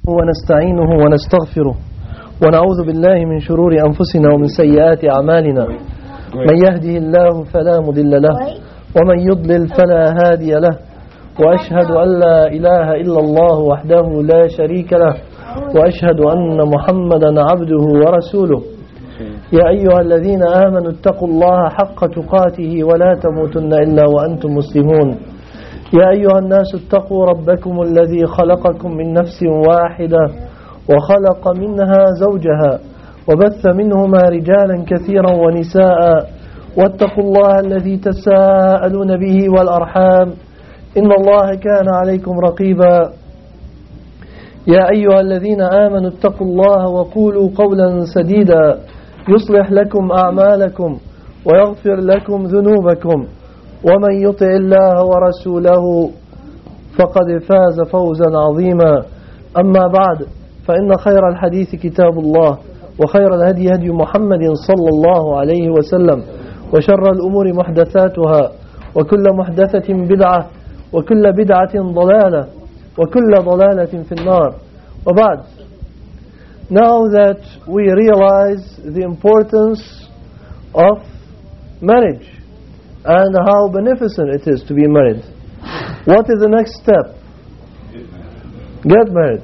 ونستعينه ونستغفره ونعوذ بالله من شرور أنفسنا ومن سيئات أعمالنا من يهده الله فلا مضل له ومن يضلل فلا هادي له وأشهد أن لا إله إلا الله وحده لا شريك له وأشهد أن محمدا عبده ورسوله يا أيها الذين آمنوا اتقوا الله حق تقاته ولا تموتن إلا وأنتم مسلمون يا أيها الناس اتقوا ربكم الذي خلقكم من نفس واحدة وخلق منها زوجها وبث منهما رجالا كثيرا ونساء واتقوا الله الذي تساءلون به والأرحام إن الله كان عليكم رقيبا يا أيها الذين آمنوا اتقوا الله وقولوا قولا سديدا يصلح لكم أعمالكم ويغفر لكم ذنوبكم ومن يطع الله ورسوله فقد فاز فوزا عظيما أما بعد فإن خير الحديث كتاب الله وخير الهدي هدي محمد صلى الله عليه وسلم وشر الأمور محدثاتها وكل محدثة بدعة وكل بدعة ضلالة وكل ضلالة في النار وبعد. Now that we realize the importance of marriage and how beneficent it is to be married, what is the next step? Get married.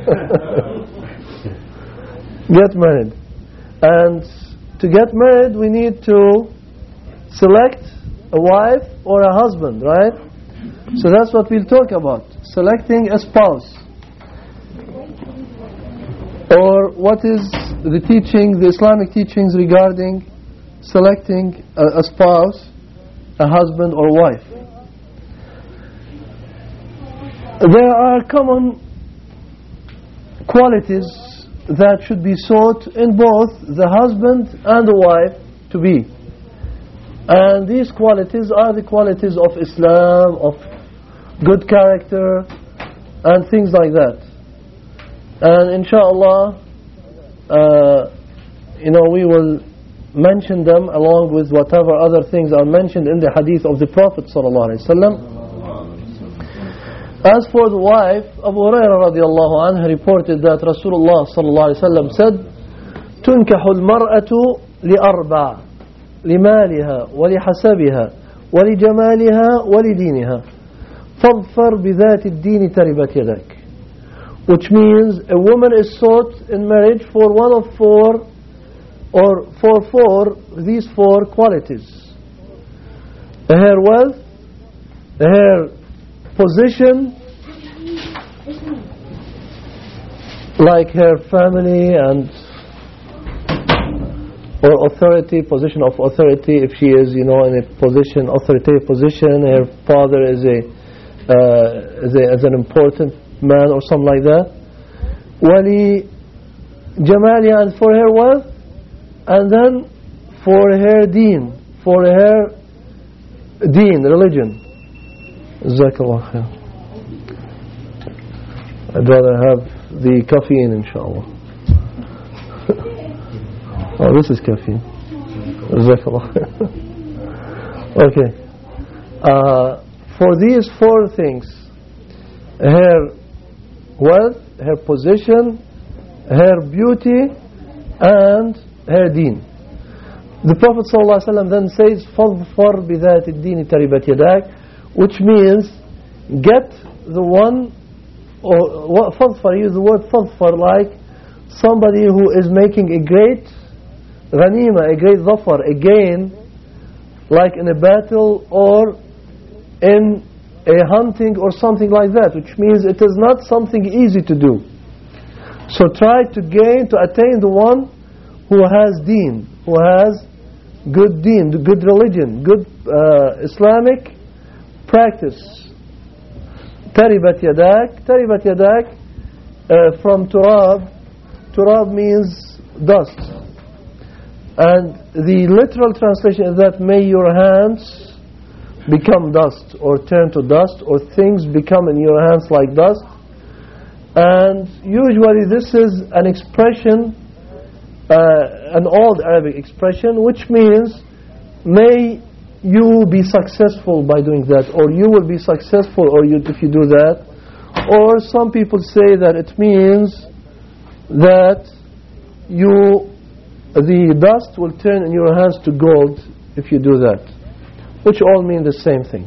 Get married. And to get married we need to select a wife or a husband, right? So that's what we'll talk about, selecting a spouse. Or what is the teaching, the Islamic teachings regarding selecting a spouse, a husband or wife. There are common qualities that should be sought in both the husband and the wife to be. And these qualities are the qualities of Islam, of good character and things like that. And inshallah, we will mention them along with whatever other things are mentioned in the hadith of the Prophet sallallahu alaihi wasallam. As for the wife, Abu Hurairah radiallahu anhu reported that Rasulullah sallallahu alaihi wasallam said, تنكح المرأة لأربع لمالها ولحسبها ولجمالها ولدينها فاظفر بذات الدين تربت يدك. Which means a woman is sought in marriage for one of four, or for these four qualities: her wealth, her position, like her family and or authority, position of authority. If she is, in a position, authoritative position, her father is an important man or something like that. Wali jamaliha, and for her wealth, and then for her deen, religion. Jazakallah khair. I'd rather have the caffeine, inshallah. Oh, this is caffeine. Jazakallah khair. Okay. For these four things, her wealth, her position, her beauty, and her deen, the Prophet ﷺ then says, فَظْفَرْ بِذَاتِ الدِّينِ تَرِبَتْ يَدَاكَ, which means get the one, or فَظْفَرْ, use the word فَظْفَرْ, like somebody who is making a great ghanima, a great zafar, a gain, like in a battle or in a hunting or something like that, which means it is not something easy to do. So try to attain the one who has deen, who has good deen, good religion, good Islamic practice. Taribat yadak, from turab means dust. And the literal translation is that may your hands become dust, or turn to dust, or things become in your hands like dust. And usually this is an expression, an old Arabic expression, which means may you be successful by doing that, or you will be successful, or if you do that, Or some people say that it means that the dust will turn in your hands to gold if you do that, which all mean the same thing.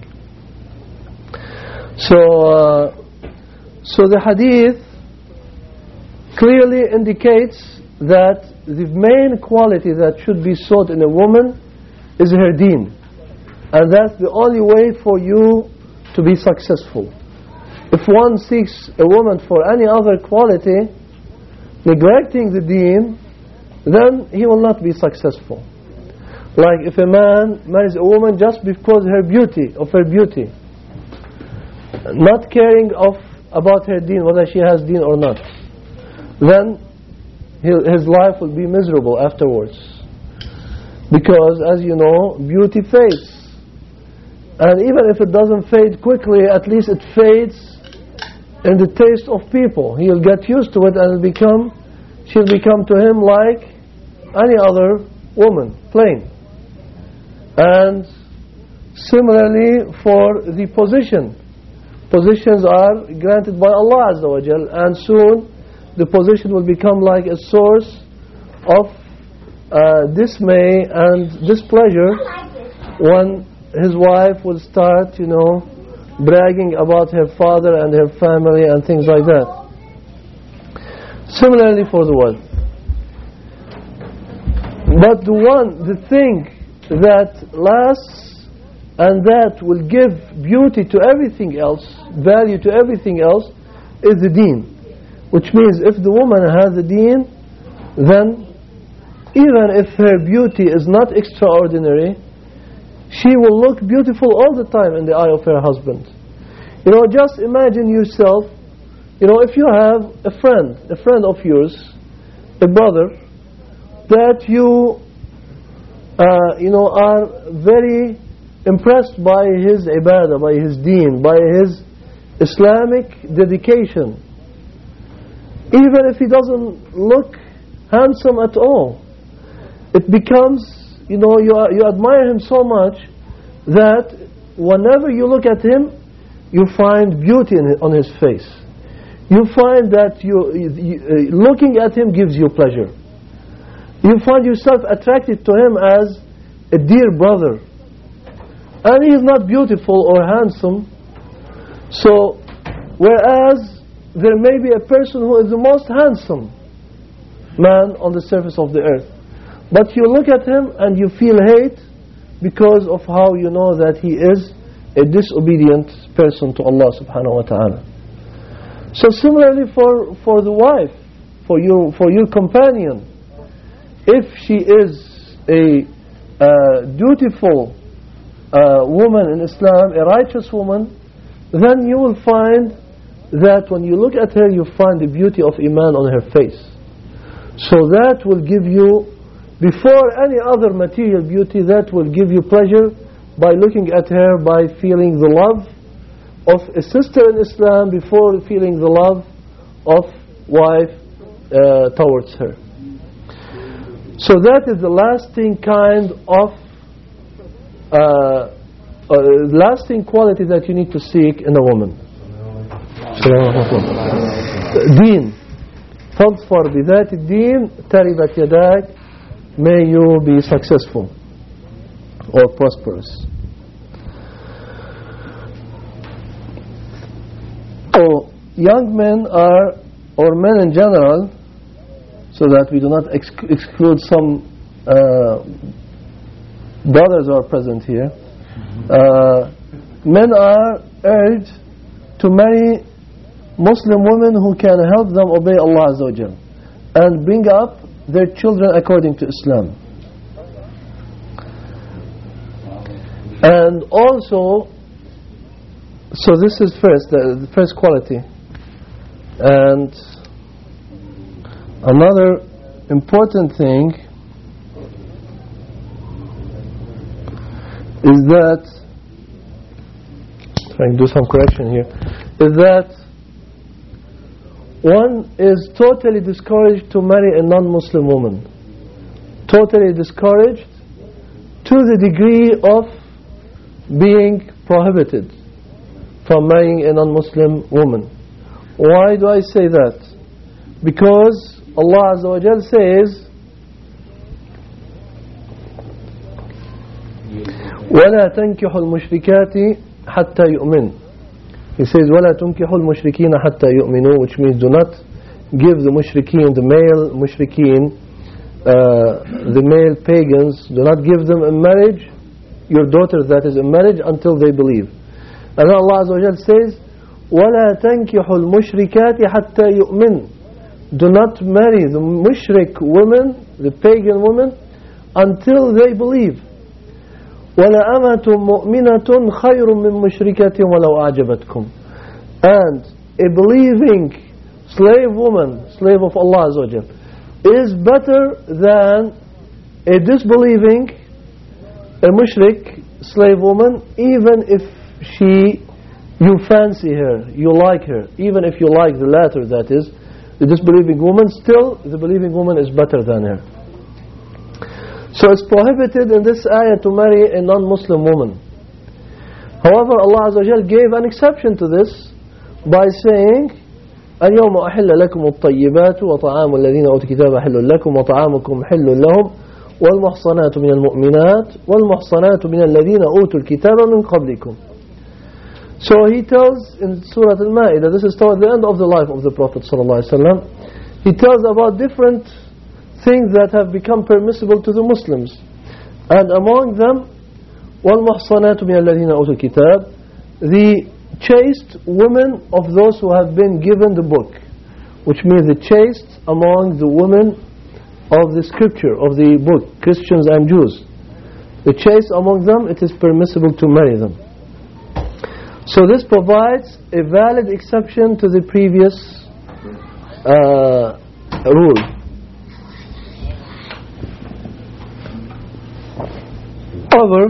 So the hadith clearly indicates that the main quality that should be sought in a woman is her deen, and that's the only way for you to be successful. If one seeks a woman for any other quality, neglecting the deen, then he will not be successful. Like if a man marries a woman just because of her beauty, not caring about her deen, whether she has deen or not, then his life will be miserable afterwards. Because, as you know, beauty fades. And even if it doesn't fade quickly, at least it fades in the taste of people. He'll get used to it, and she'll become to him like any other woman, plain. And similarly for the position. Positions are granted by Allah Azza wa Jal, and soon the position will become like a source of dismay and displeasure when his wife will start, bragging about her father and her family and things like that. Similarly for the wife. But the thing that lasts and that will give beauty to everything else, value to everything else, is the deen. Which means if the woman has the deen, then even if her beauty is not extraordinary, she will look beautiful all the time in the eye of her husband. Just imagine yourself, if you have a friend of yours, a brother, that you are very impressed by his ibadah, by his deen, by his Islamic dedication. Even if he doesn't look handsome at all, it becomes, you admire him so much that whenever you look at him, you find beauty on his face. You find that looking at him gives you pleasure. You find yourself attracted to him as a dear brother. And he is not beautiful or handsome. So, whereas there may be a person who is the most handsome man on the surface of the earth, but you look at him and you feel hate because of how you know that he is a disobedient person to Allah subhanahu wa ta'ala. So similarly for the wife, for your companion, if she is a dutiful woman in Islam, a righteous woman, then you will find that when you look at her, you find the beauty of Iman on her face. So that will give you, before any other material beauty, that will give you pleasure by looking at her, by feeling the love of a sister in Islam before feeling the love of wife towards her. So that is the lasting kind of lasting quality that you need to seek in a woman. Deen. فاظفر بذات الدين تربت يداك. May you be successful or prosperous. So young men or men in general, so that we do not exclude some brothers who are present here, men are urged to marry Muslim women who can help them obey Allah Azza wa Jal and bring up their children according to Islam. And also, so this is the first quality. And another important thing is that, trying to do some correction here, is that one is totally discouraged to marry a non-Muslim woman. Totally discouraged to the degree of being prohibited from marrying a non-Muslim woman. Why do I say that? Because Allah Azza wa Jal says, وَلَا تَنْكِحُوا الْمُشْرِكَاتِ حَتَّى يُؤْمِنُوا. He says, وَلَا تُنْكِحُوا الْمُشْرِكِينَ حَتَّى يُؤْمِنُوا, which means do not give the mushrikeen, the male mushrikeen, the male pagans, do not give them in marriage, your daughters that is in marriage, until they believe. And then Allah Azza wa Jal says, وَلَا تَنْكِحُوا الْمُشْرِكَاتِ حَتَّى يُؤْمِنُوا. Do not marry the mushrik women, the pagan women, until they believe. وَلَأَمَةٌ مُؤْمِنَةٌ خَيْرٌ مِّن مُشْرِكَةٍ وَلَوْ أَعْجَبَتْكُمْ. And a believing slave woman, slave of Allah Azza wa Jal, is better than a disbelieving, a mushrik slave woman, even if you fancy her, you like her, even if you like the latter, that is, the disbelieving woman, still the believing woman is better than her. So it's prohibited in this ayah to marry a non-Muslim woman. However, Allah Azza wa Jal gave an exception to this by saying, اليوم أحل لكم الطيبات وطعام الذين أوتوا الكتاب حل لكم وطعامكم حل لهم والمحصنات من المؤمنات والمحصنات من الذين أوتوا الكتاب من قبلكم. So he tells in Surah Al-Ma'idah, this is toward the end of the life of the Prophet ﷺ, he tells about different things that have become permissible to the Muslims. And among them, وَالْمُحْصَنَاتُ مِنَ الَّذِينَ أُوتُوا الْكِتَابِ, the chaste women of those who have been given the book, which means the chaste among the women of the scripture, of the book, Christians and Jews. The chaste among them, it is permissible to marry them. So this provides a valid exception to the previous rule. However,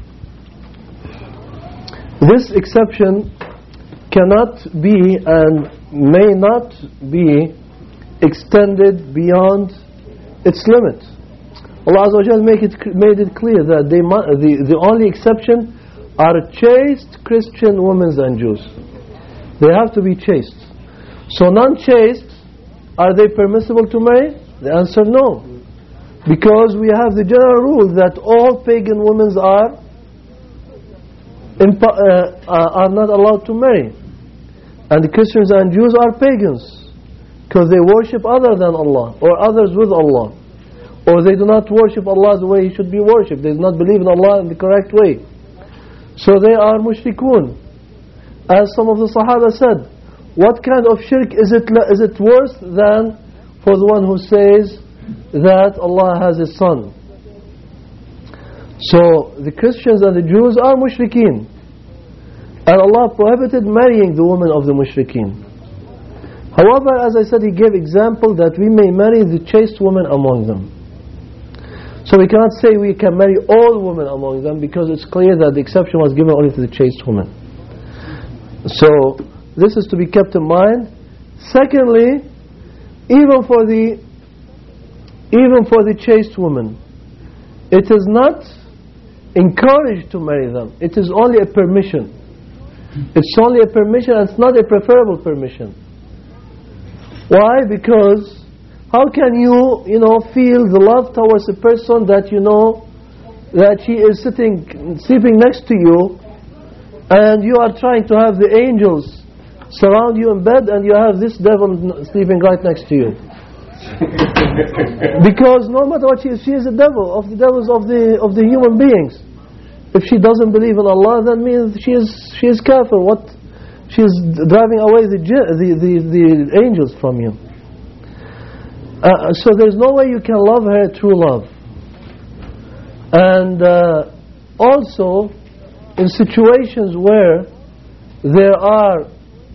this exception cannot be and may not be extended beyond its limit. Allah Azza wa Jal made it clear that the only exception are chaste Christian women and Jews. They have to be chaste. So non-chaste, are they permissible to marry? The answer no. Because we have the general rule that all pagan women are not allowed to marry. And the Christians and Jews are pagans, because they worship other than Allah, or others with Allah. Or they do not worship Allah the way He should be worshipped. They do not believe in Allah in the correct way. So they are mushrikun. As some of the Sahaba said, what kind of shirk is it worse than for the one who says that Allah has a son? So the Christians and the Jews are mushrikeen. And Allah prohibited marrying the women of the mushrikeen. However, as I said, He gave example that we may marry the chaste women among them. So we cannot say we can marry all women among them, because it's clear that the exception was given only to the chaste women. So this is to be kept in mind. Secondly, even for the chaste women, it is not encouraged to marry them. It is only a permission. It's only a permission, and it's not a preferable permission. Why? Because how can you feel the love towards a person that you know that she is sleeping next to you, and you are trying to have the angels surround you in bed, and you have this devil sleeping right next to you? Because no matter what she is a devil of the devils of the human beings. If she doesn't believe in Allah, that means she is kafir. She is driving away the angels from you. So there's no way you can love her true love. And also, in situations where there are,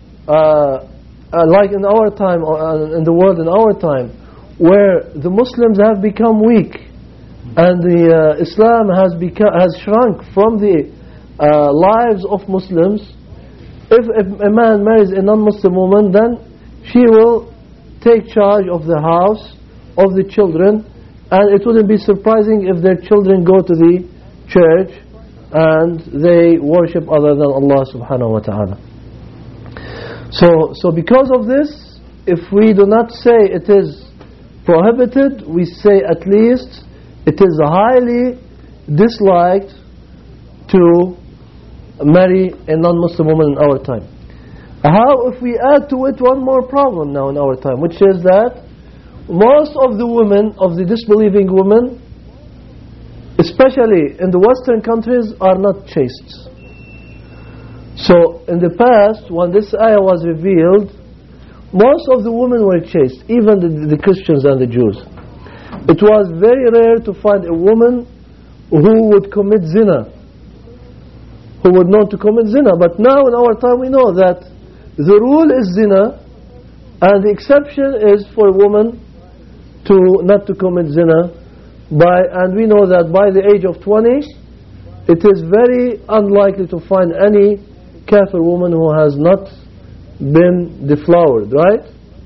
like in our time, or in the world in our time, where the Muslims have become weak, and the Islam has shrunk from the lives of Muslims, if a man marries a non-Muslim woman, then she will take charge of the house, of the children, and it wouldn't be surprising if their children go to the church and they worship other than Allah subhanahu wa ta'ala. So because of this, if we do not say it is prohibited, we say at least it is highly disliked to marry a non-Muslim woman in our time. How if we add to it one more problem now in our time, which is that most of the women, of the disbelieving women, especially in the Western countries, are not chaste. So in the past, when this ayah was revealed, most of the women were chaste, even the Christians and the Jews. It was very rare to find a woman who would commit zina, who would know to commit zina. But now in our time we know that the rule is zina, and the exception is for a woman not to commit zina. And we know that by the age of 20, it is very unlikely to find any kafir woman who has not been deflowered, right?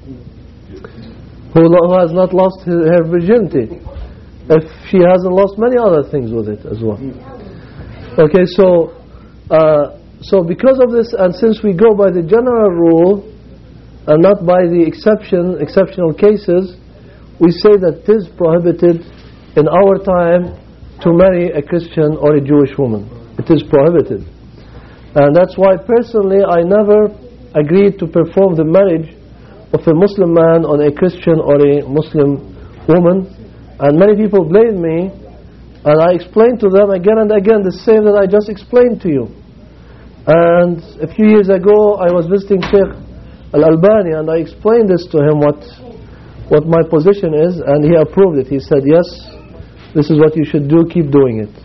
Who has not lost her virginity, if she hasn't lost many other things with it as well. Okay, so because of this, and since we go by the general rule and not by the exceptional cases, we say that it is prohibited in our time to marry a Christian or a Jewish woman. It is prohibited. And that's why personally I never agreed to perform the marriage of a Muslim man on a Christian or a Muslim woman. And many people blame me, and I explained to them again and again the same that I just explained to you. And a few years ago I was visiting Sheikh Al-Albani, and I explained this to him what my position is, and he approved it. He said, yes, this is what you should do, keep doing it.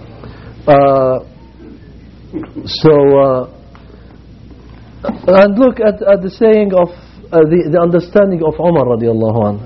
And look at the saying of the understanding of Umar radiallahu anhu.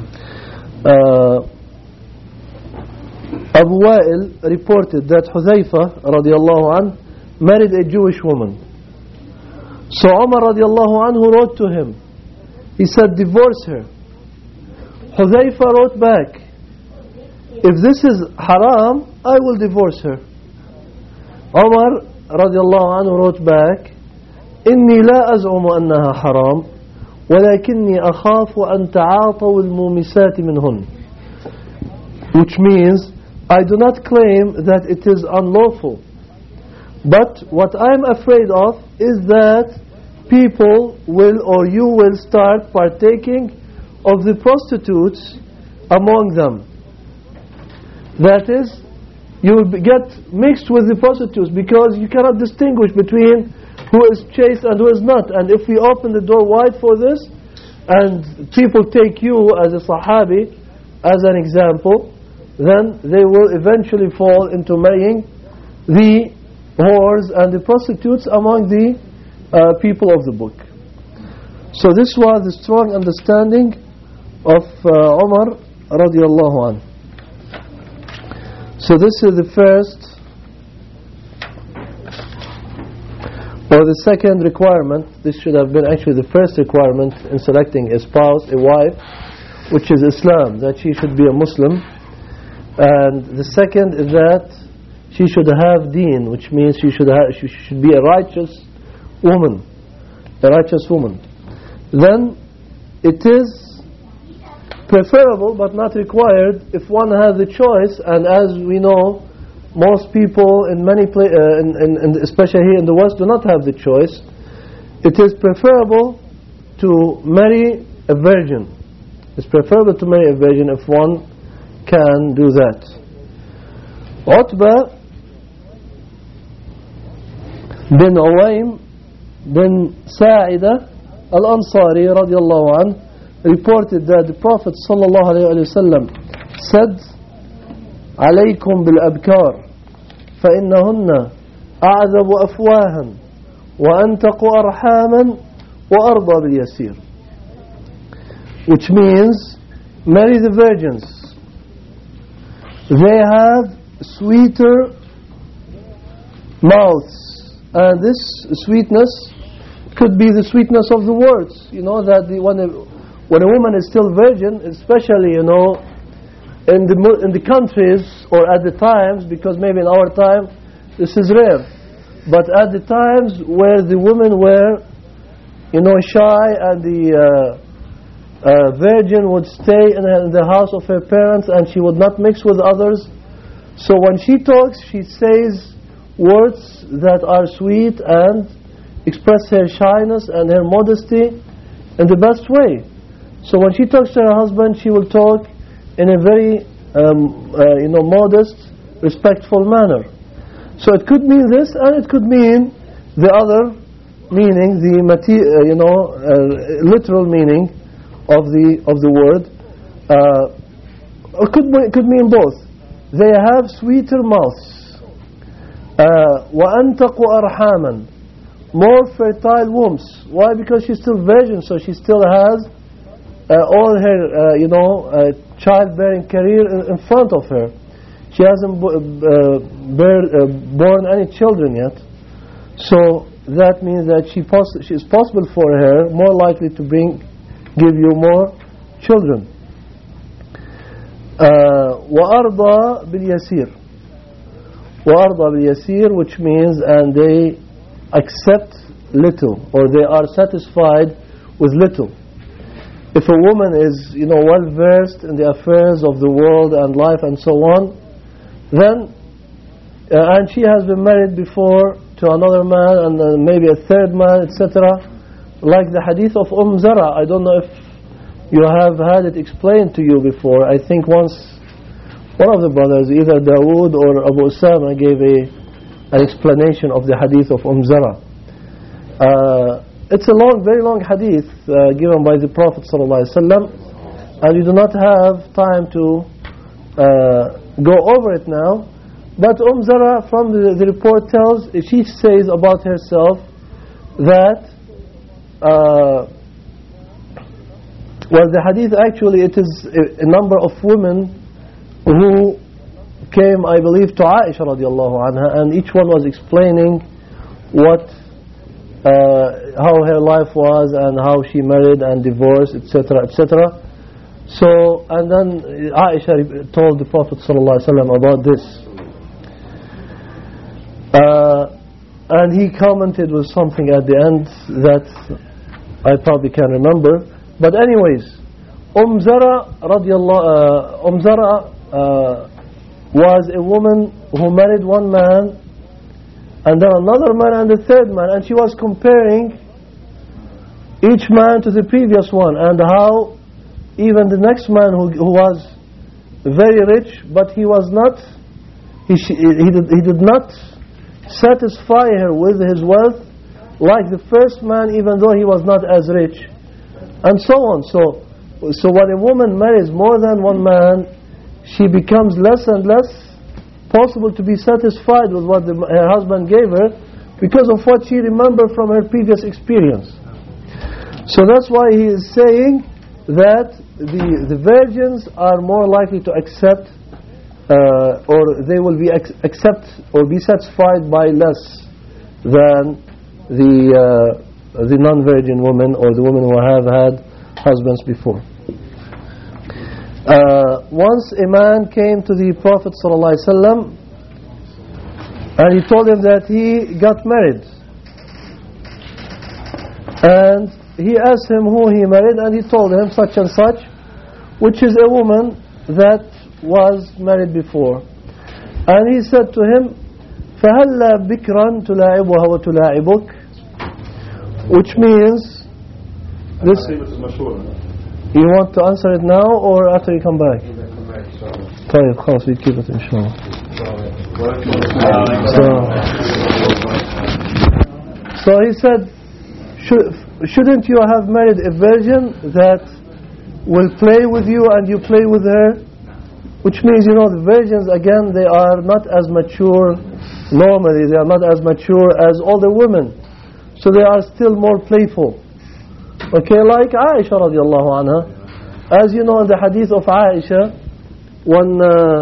Abu Wa'il reported that Hudhayfa radiallahu anhu married a Jewish woman. So Umar radiallahu anhu wrote to him. He said, divorce her. Hudhayfa wrote back, if this is haram, I will divorce her. Umar radiallahu anhu wrote back, إني لا أزعم أنها حرام ولكني أخاف أن تعاطوا المومسات منهن. Which means, I do not claim that it is unlawful, but what I'm afraid of is that people will, or you will start partaking of the prostitutes among them. That is, you will get mixed with the prostitutes, because you cannot distinguish between who is chaste and who is not. And if we open the door wide for this, and people take you as a Sahabi as an example, then they will eventually fall into marrying the whores and the prostitutes among the people of the book. So this was the strong understanding of Umar radiallahu anhu. So this is the first, or the second requirement. This should have been actually the first requirement in selecting a spouse, a wife, which is Islam, that she should be a Muslim. And the second is that she should have deen, which means she should be a righteous woman. A righteous woman. Then it is preferable but not required if one has the choice, and as we know, most people in many especially here in the West, do not have the choice. It is preferable to marry a virgin. It's preferable to marry a virgin if one can do that. Utbah bin Uwaym bin Sa'ida al-Ansari radiallahu anhu reported that the Prophet sallallahu alayhi wa sallam said, عليكم بالأبكار فإنهن أعذب أفواها وأنتق أرحاما وأرضى باليسير. Which means, marry the virgins. They have sweeter mouths, and this sweetness could be the sweetness of the words. You know that when a woman is still virgin, especially in the countries or at the times, because maybe in our time this is rare, but at the times where the women were shy, and the virgin would stay in the house of her parents and she would not mix with others. So when she talks, she says words that are sweet and express her shyness and her modesty in the best way. So when she talks to her husband, she will talk in a very modest, respectful manner. So it could mean this, and it could mean the other meaning, the literal meaning of the word. It could mean both. They have sweeter mouths. وَأَنْتَقُ أَرْحَامًا, more fertile wombs. Why? Because she's still virgin, so she still has all her childbearing career in front of her. She hasn't born any children yet. So that means that it's possible for her, more likely to give you more children. وَأَرْضَى بِالْيَسِيرِ, وَأَرْضَى بِالْيَسِيرِ, which means and they accept little, or they are satisfied with little. If a woman is well versed in the affairs of the world and life and so on, then and she has been married before to another man and maybe a third man, etc., like the hadith of Zara. I don't know if you have had it explained to you before. I think once one of the brothers, either Dawood or Abu Usama, gave an explanation of the hadith of Zara. It's a very long hadith given by the Prophet ﷺ, and we do not have time to go over it now. But Zara, from the report tells, she says about herself that the hadith actually, it is a number of women who came, I believe, to Aisha radiallahu anha, and each one was explaining how her life was and how she married and divorced, etc., etc. So, and then Aisha told the Prophet ﷺ about this. And he commented with something at the end that I probably can't remember. But anyways, Zara was a woman who married one man and then another man and the third man, and she was comparing each man to the previous one, and how even the next man who was very rich, but he was not, he did not satisfy her with his wealth like the first man, even though he was not as rich, and so on. So when a woman marries more than one man, she becomes less and less possible to be satisfied with what her husband gave her because of what she remembered from her previous experience. So that's why he is saying that the virgins are more likely to accept or they will accept or be satisfied by less than the non-virgin woman or the women who have had husbands before. Once a man came to the Prophet ﷺ and he told him that he got married, and he asked him who he married, and he told him such and such, which is a woman that was married before. And he said to him, فَهَلَّا بِكْرًا تُلَاعِبُهَا وَتُلَاعِبُكَ, which means this. You want to answer it now or after you come back? طيب خلاص, we keep it inshallah. So he said, shouldn't you have married a virgin that will play with you and you play with her? Which means, the virgins, again, they are not as mature normally. They are not as mature as older women. So they are still more playful. Okay, like Aisha radiallahu anha. As you know, in the hadith of Aisha, when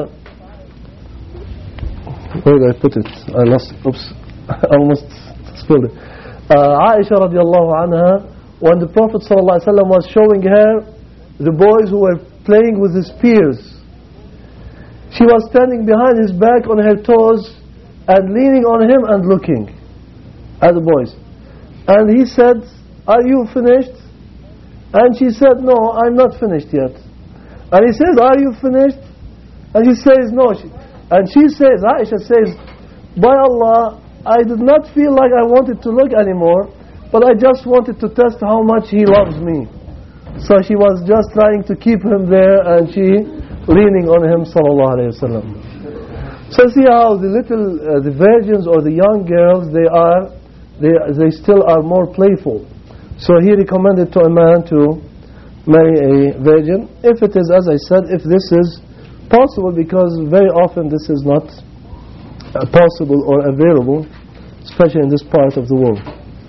where did I put it? I lost it. Oops, I almost spilled it. Aisha radiallahu anha, when the Prophet sallallahu alaihi wasallam was showing her the boys who were playing with the spears, she was standing behind his back on her toes and leaning on him and looking at the boys. And he said, are you finished? And she said, no, I'm not finished yet. And he says, are you finished? And she says, no. And she says, Aisha says, by Allah, I did not feel like I wanted to look anymore, but I just wanted to test how much he loves me. So she was just trying to keep him there, and she leaning on him, sallallahu alayhi wa sallam. So see how the little, the virgins or the young girls, they still are more playful. So he recommended to a man to marry a virgin, if it is, as I said, if this is possible, because very often this is not possible or available, especially in this part of the world.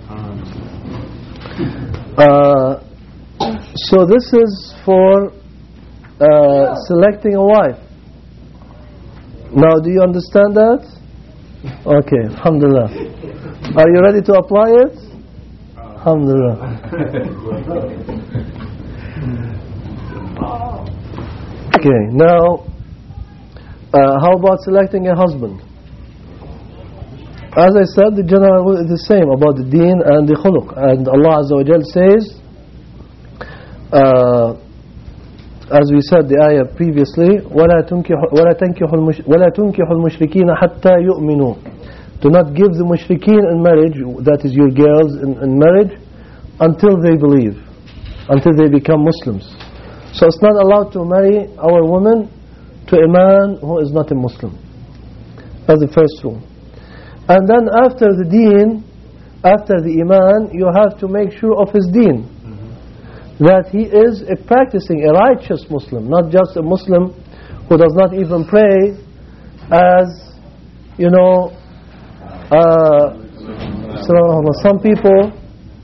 So this is for selecting a wife. Now, do you understand that? Okay, alhamdulillah. Are you ready to apply it? Alhamdulillah. Okay, now, how about selecting a husband? As I said, the general rule is the same about the deen and the khuluq. And Allah Azza wa Jal says, as we said the ayah previously, وَلَا تُنْكِحُ الْمُشْرِكِينَ حَتَّى يُؤْمِنُوا. Do not give the mushrikeen in marriage, that is your girls in marriage, until they believe, until they become Muslims. So it's not allowed to marry our woman to a man who is not a Muslim. That's the first rule. And then after the deen, after the iman, you have to make sure of his deen. That he is a practicing, a righteous Muslim, not just a Muslim who does not even pray, as, you know, some people,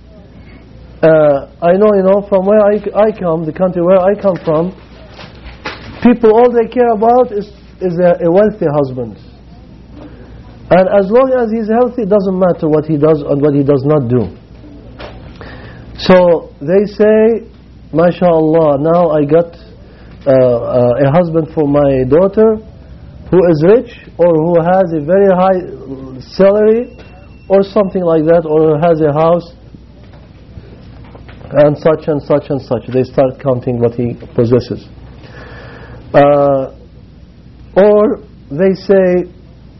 I know, you know, from where I come, the country where I come from, people, all they care about is a wealthy husband. And as long as he's healthy, it doesn't matter what he does and what he does not do. So they say, MashaAllah, now I got a husband for my daughter who is rich or who has a very high salary or something like that, or has a house and such and such and such. They start counting what he possesses. Or they say,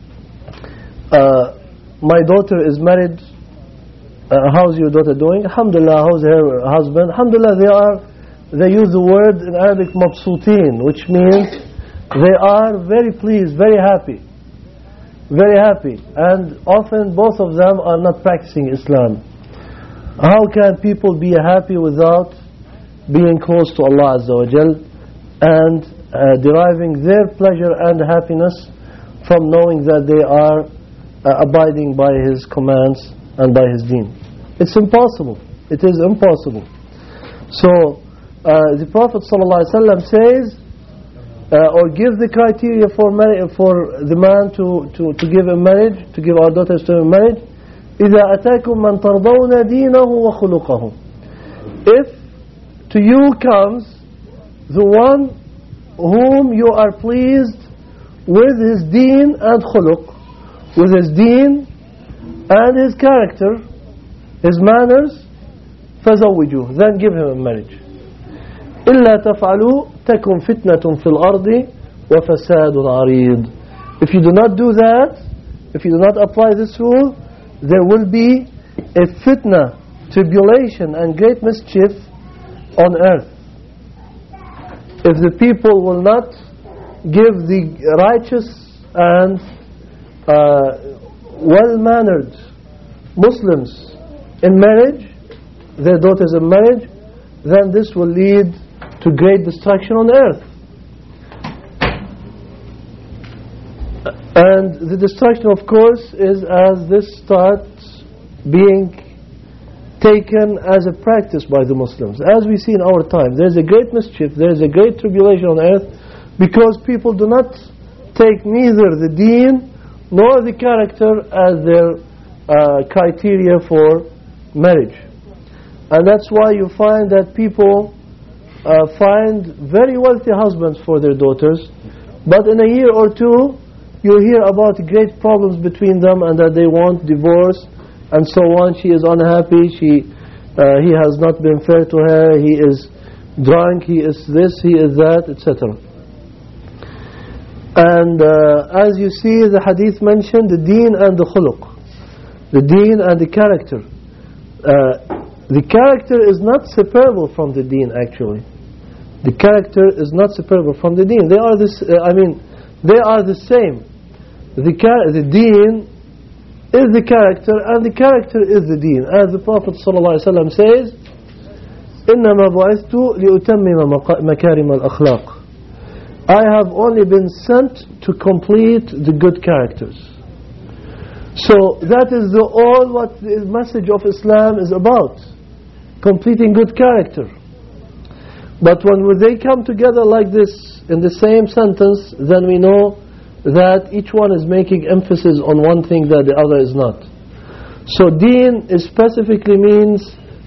my daughter is married. How's your daughter doing? Alhamdulillah. How's her husband? Alhamdulillah. They use the word in Arabic mabsuteen, which means they are very pleased, very happy. Very happy. And often both of them are not practicing Islam. How can people be happy without being close to Allah Azza wa Jal and deriving their pleasure and happiness from knowing that they are abiding by His commands and by His deen? It's impossible. It is impossible. So the Prophet ﷺ says, or give the criteria for the man to give in marriage, to give our daughters to in marriage. إِذَا أَتَاكُمْ مَنْ تَرْضَوْنَ دِينَهُ وَخُلُقَهُ. If to you comes the one whom you are pleased with his deen and khuluq, with his deen and his character, his manners, فَزَوِّجُوهُ, then give him in marriage. إِلَّا تَفْعَلُوا تَكُنْ فِتْنَةٌ فِي الْأَرْضِ وَفَسَادٌ عَرِيضٌ. If you do not do that, if you do not apply this rule, there will be a fitna, tribulation and great mischief on earth. If the people will not give the righteous and well-mannered Muslims in marriage, their daughters in marriage, then this will lead to great destruction on earth. And the destruction, of course, is as this starts being taken as a practice by the Muslims. As we see in our time, there is a great mischief, there is a great tribulation on earth, because people do not take neither the deen nor the character as their criteria for marriage. And that's why you find that people find very wealthy husbands for their daughters, but in a year or two you hear about great problems between them and that they want divorce and so on. She is unhappy, she he has not been fair to her, he is drunk, he is this, he is that, etc. And as you see, the hadith mentioned the deen and the khuluq, the deen and the character. The character is not separable from the deen, actually. The character is not separable from the deen. They are this. They are the same. The deen is the character, and the character is the deen. As the Prophet ﷺ says, إِنَّمَا بُعِثْتُ لِأُتَمِّمَ مَكَارِمَ الْأَخْلَاقِ. I have only been sent to complete the good characters. So that is all what the message of Islam is about, completing good character. But when they come together like this in the same sentence, then we know that each one is making emphasis on one thing that the other is not. So deen is specifically means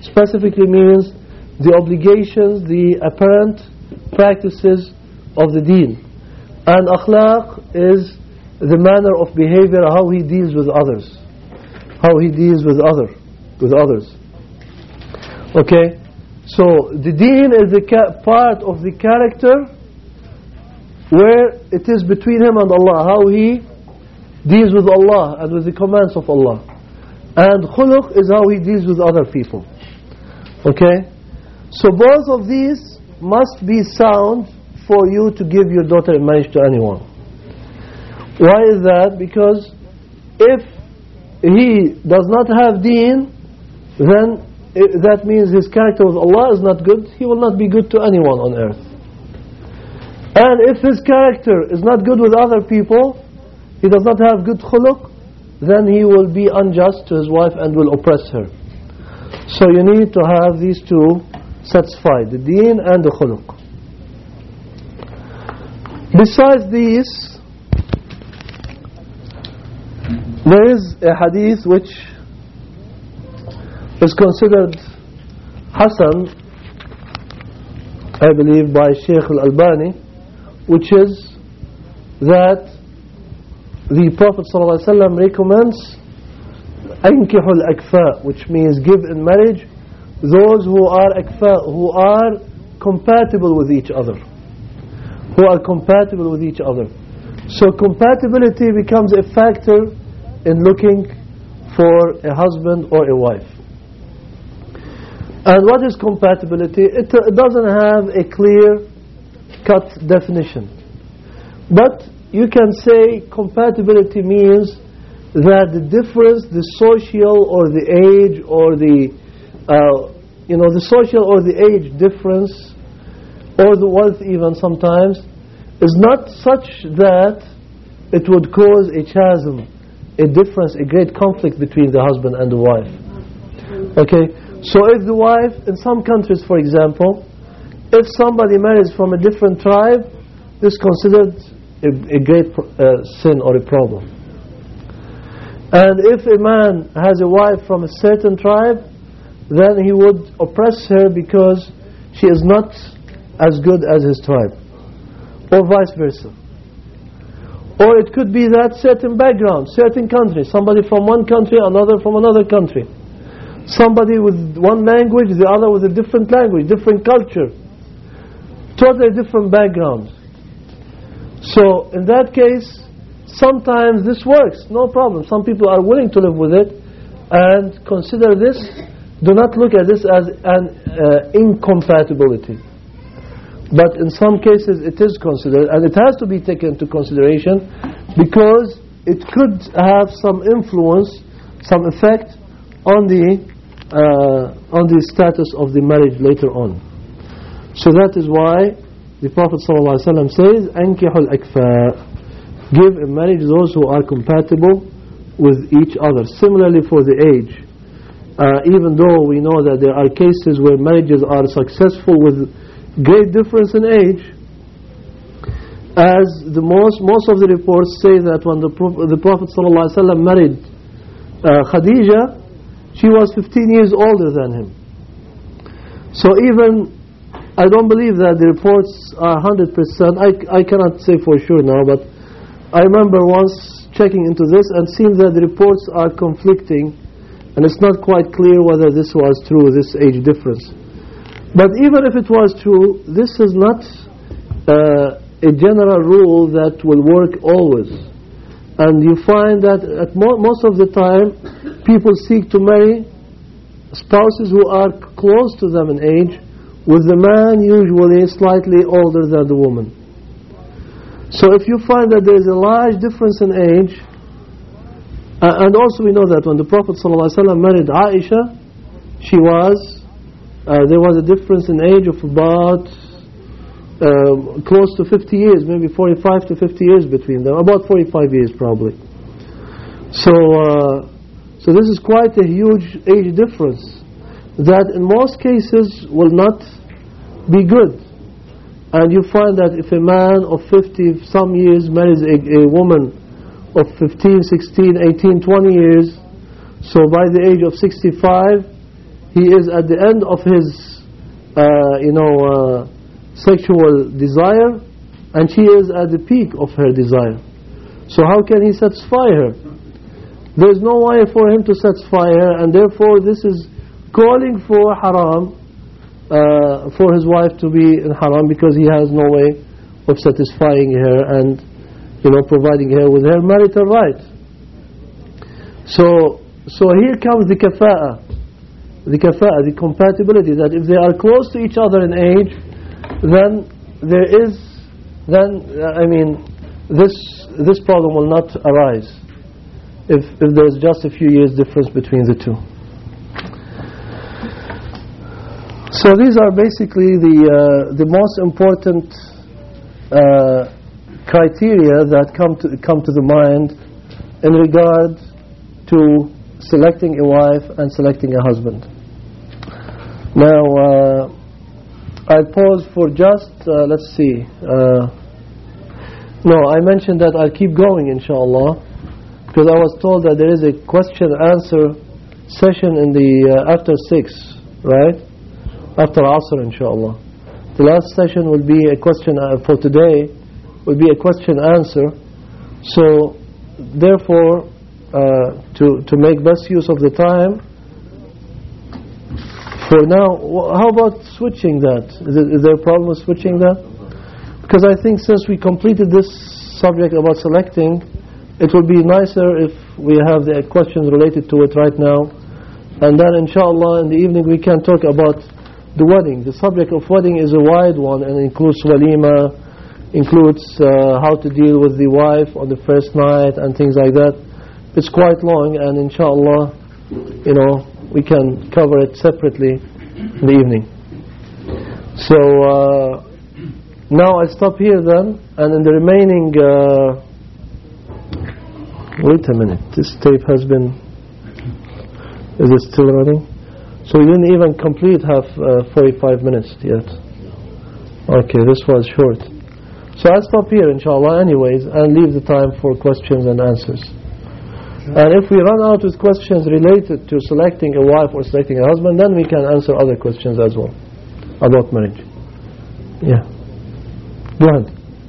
the obligations, the apparent practices of the deen. And akhlaq is the manner of behavior, how he deals with others. How he deals with others. Okay? So the deen is the part of the character where it is between him and Allah, how he deals with Allah and with the commands of Allah. And khuluq is how he deals with other people. Okay? So both of these must be sound for you to give your daughter in marriage to anyone. Why is that? Because if he does not have deen, then that means his character with Allah is not good. He will not be good to anyone on earth. And if his character is not good with other people, he does not have good khuluq, then he will be unjust to his wife and will oppress her. So you need to have these two satisfied, the deen and the khuluq. Besides these, there is a hadith which is considered Hasan, I believe, by Shaykh Al-Albani, which is that the Prophet ﷺ recommends أَنْكِحُ الْأَكْفَاء, which means give in marriage those who are akfa, who are compatible with each other. So compatibility becomes a factor in looking for a husband or a wife. And what is compatibility? It doesn't have a clear-cut definition. But you can say compatibility means that the difference, the social or the age or the social or the age difference, or the wealth even sometimes, is not such that it would cause a chasm, a difference, a great conflict between the husband and the wife. Okay? So if the wife, in some countries for example, if somebody marries from a different tribe, this is considered a great sin or a problem. And if a man has a wife from a certain tribe, then he would oppress her because she is not as good as his tribe, or vice versa. Or it could be that certain background, certain country, somebody from one country, another from another country, somebody with one language, the other with a different language, different culture, totally different background. So in that case, sometimes this works, no problem. Some people are willing to live with it and consider this, do not look at this as an incompatibility. But in some cases it is considered, and it has to be taken into consideration, because it could have some influence, some effect on the status of the marriage later on. So that is why the Prophet ﷺ says, أَنْكِحُ الْأَكْفَاءِ, give in marriage those who are compatible with each other. Similarly for the age, even though we know that there are cases where marriages are successful with great difference in age, as the most of the reports say that when the Prophet ﷺ married Khadija, she was 15 years older than him. So even, I don't believe that the reports are 100%, I cannot say for sure now, but I remember once checking into this and seeing that the reports are conflicting And it's not quite clear whether this was true, this age difference. But even if it was true, this is not a general rule that will work always. And you find that at most of the time, people seek to marry spouses who are close to them in age, with the man usually slightly older than the woman. So if you find that there is a large difference in age, and also we know that when the Prophet ﷺ married Aisha, there was a difference in age of about close to 50 years, maybe 45 to 50 years between them, about 45 years probably. So this is quite a huge age difference that in most cases will not be good. And you find that if a man of 50 some years marries a woman of 15, 16, 18, 20 years, so by the age of 65 he is at the end of his sexual desire, and she is at the peak of her desire. So how can he satisfy her? There's no way for him to satisfy her, and therefore this is calling for haram, for his wife to be in haram, because he has no way of satisfying her and providing her with her marital right. So here comes the kafa'a, the compatibility, that if they are close to each other in age, then this problem will not arise if there's just a few years difference between the two. So these are basically the most important criteria that come to the mind in regard to selecting a wife and selecting a husband. Now I pause for just let's see. No, I mentioned that I'll keep going inshallah, because I was told that there is a question answer session in the after 6, right? After Asr inshallah. The last session will be a question for today, will be a question answer. So therefore to make best use of the time, for now, how about switching that? Is there a problem with switching that? Because I think since we completed this subject about selecting, it would be nicer if we have the questions related to it right now, and then inshallah in the evening we can talk about the wedding. The subject of wedding is a wide one and includes walima, includes how to deal with the wife on the first night and things like that. It's quite long, and inshallah we can cover it separately in the evening. So now I stop here then, and in the remaining wait a minute, this tape has been, is it still running? So we didn't even complete 45 minutes yet. Okay, this was short. So I'll stop here inshallah anyways, and leave the time for questions and answers. And if we run out with questions related to selecting a wife or selecting a husband, then we can answer other questions as well about marriage. Yeah. Go ahead.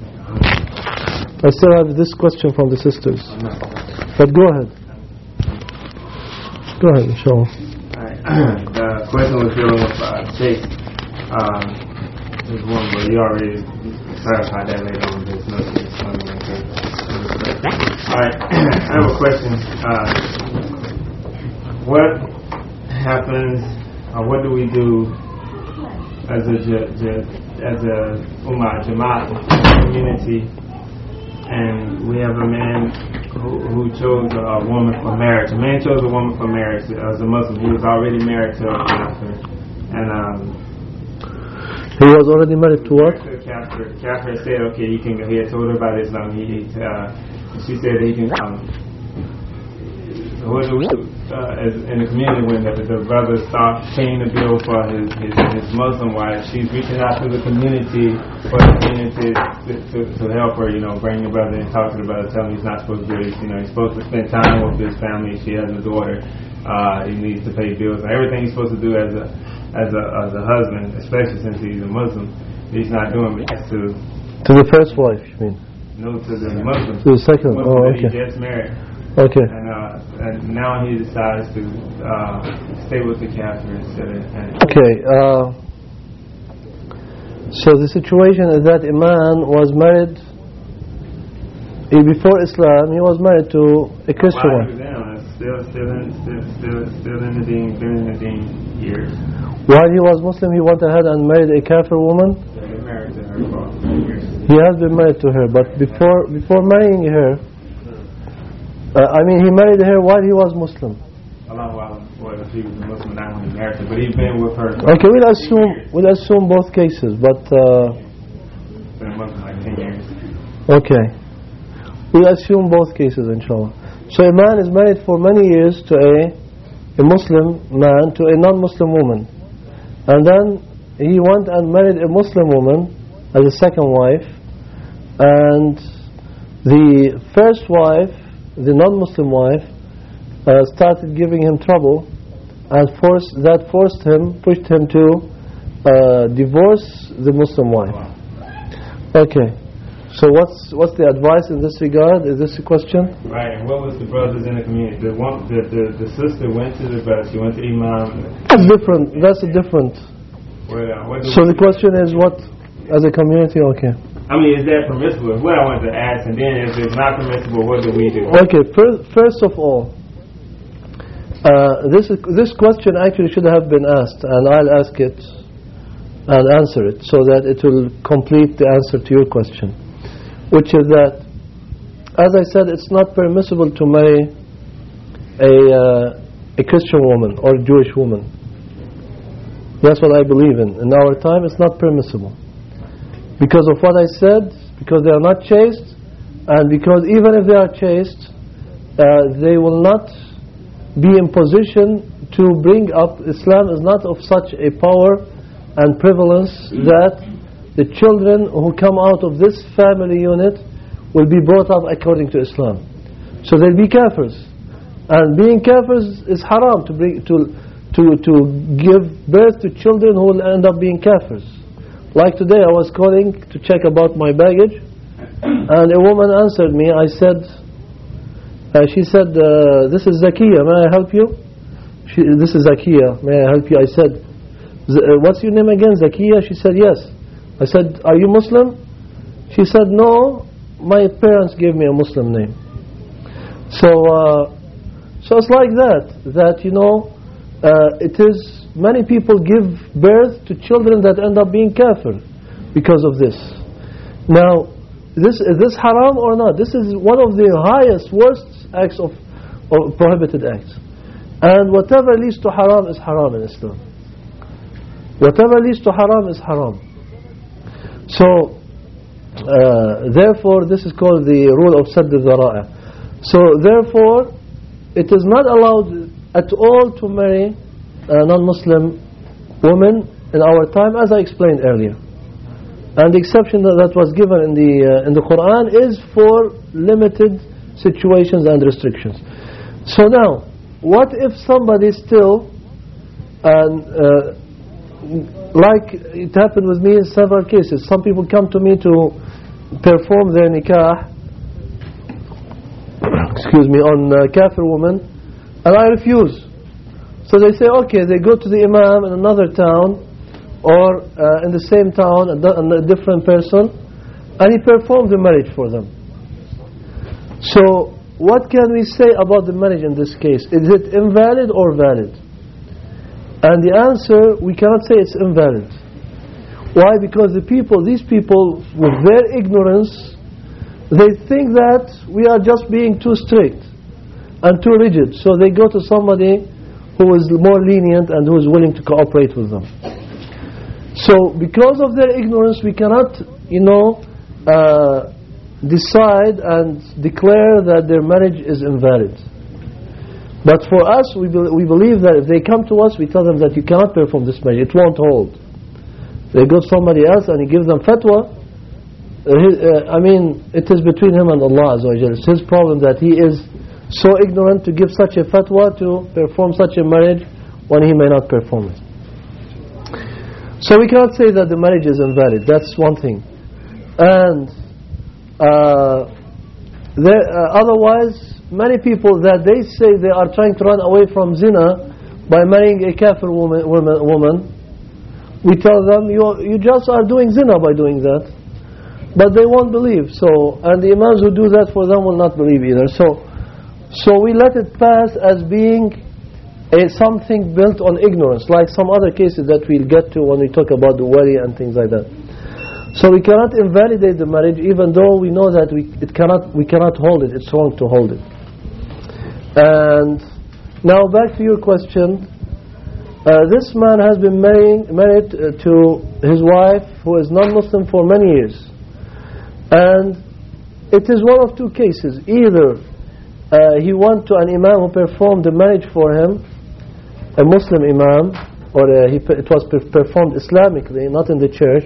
I still have this question from the sisters. But go ahead. Go ahead, inshallah. The question was dealing with Sheikh. There's one, but you already clarified that later on. There's nothing. Alright, I have a question. What happens, or what do we do as a ummah, Jama'at community, and we have a man who chose a woman for marriage. A man chose a woman for marriage as a Muslim. He was already married to a Kafir. And he was already married to what? Kafir said, okay, you can go. He had told her about Islam. She said he can. What do we do in the community when the brother starts paying the bill for his Muslim wife? She's reaching out to the community for the community to help her, bring the brother and talk to the brother, tell him he's not supposed to do it. He's supposed to spend time with his family. She has a daughter. He needs to pay bills. Everything he's supposed to do as a husband, especially since he's a Muslim, he's not doing it to the first wife, you mean? No, to the Muslim. To the second. Muslim okay. He just married. Okay. And now he decides to stay with the kafir instead of... Okay. So the situation is that a man was married before Islam. He was married to a Christian woman. Still in the deen, been in the deen years. While he was Muslim, he went ahead and married a kafir woman. Yeah, he married to her for years. He has been married to her, but before marrying her, he married her while he was Muslim. Well, if he was a Muslim, not when he married her, but he's been with her. Okay, we'll assume both cases, but been a Muslim like 10 years. Okay, we'll assume both cases, inshallah. So a man is married for many years to a Muslim man to a non-Muslim woman, and then he went and married a Muslim woman as a second wife, and the first wife, the non-Muslim wife, started giving him trouble, and pushed him to divorce the Muslim wife. Okay, so what's the advice in this regard? Is this a question? Right. And what was the brothers in the community? The sister went to the brother. She went to Imam. That's different. That's a different. So the question is, what as a community? Okay. Is that permissible? What I wanted to ask, and then if it's not permissible, what do we do? Okay. First of all, this question actually should have been asked, and I'll ask it and answer it so that it will complete the answer to your question, which is that, as I said, it's not permissible to marry a Christian woman or a Jewish woman. That's what I believe in. In our time, it's not permissible. Because of what I said, because they are not chaste, and because even if they are chaste, they will not be in position to bring up. Islam is not of such a power and prevalence that the children who come out of this family unit will be brought up according to Islam. So they'll be kafirs, and being kafirs is haram to give birth to children who will end up being kafirs. Like today, I was calling to check about my baggage, and a woman answered me. She said, "This is Zakiya. May I help you?" This is Zakiya. May I help you? I said, "What's your name again, Zakiya?" She said, "Yes." I said, "Are you Muslim?" She said, "No, my parents gave me a Muslim name." So it's like that. It is. Many people give birth to children that end up being kafir because of this. Now, is this haram or not? This is one of the highest, worst acts of prohibited acts. And whatever leads to haram is haram in Islam. Whatever leads to haram is haram. So, therefore, this is called the rule of Sadd al-Dhara'a. So, therefore, it is not allowed at all to marry a non-Muslim woman in our time, as I explained earlier. And the exception that was given in the Quran is for limited situations and restrictions. So now, what if somebody still, like it happened with me in several cases, some people come to me to perform their nikah, on kafir woman, and I refuse. So they say, okay, they go to the imam in another town, or in the same town, a different person, and he performs the marriage for them. So what can we say about the marriage in this case? Is it invalid or valid? And the answer, we cannot say it's invalid. Why? Because these people, with their ignorance, they think that we are just being too strict and too rigid. So they go to somebody who is more lenient and who is willing to cooperate with them. So because of their ignorance, we cannot, decide and declare that their marriage is invalid. But for us, we believe that if they come to us, we tell them that you cannot perform this marriage, it won't hold. They go to somebody else and he gives them fatwa. It is between him and Allah Azza wa Jalla. It's his problem that he is so ignorant to give such a fatwa to perform such a marriage when he may not perform it. So we cannot say that the marriage is invalid. That's one thing. And Otherwise, many people that they say they are trying to run away from zina by marrying a kafir woman, we tell them, you just are doing zina by doing that. But they won't believe. And the imams who do that for them will not believe either. So we let it pass as being something built on ignorance, like some other cases that we'll get to when we talk about the wali and things like that. So we cannot invalidate the marriage, even though we know that we cannot hold it. It's wrong to hold it. And now back to your question. This man has been married to his wife, who is non-Muslim, for many years. And it is one of two cases. Either he went to an imam who performed the marriage for him, a Muslim imam, or it was performed Islamically, not in the church.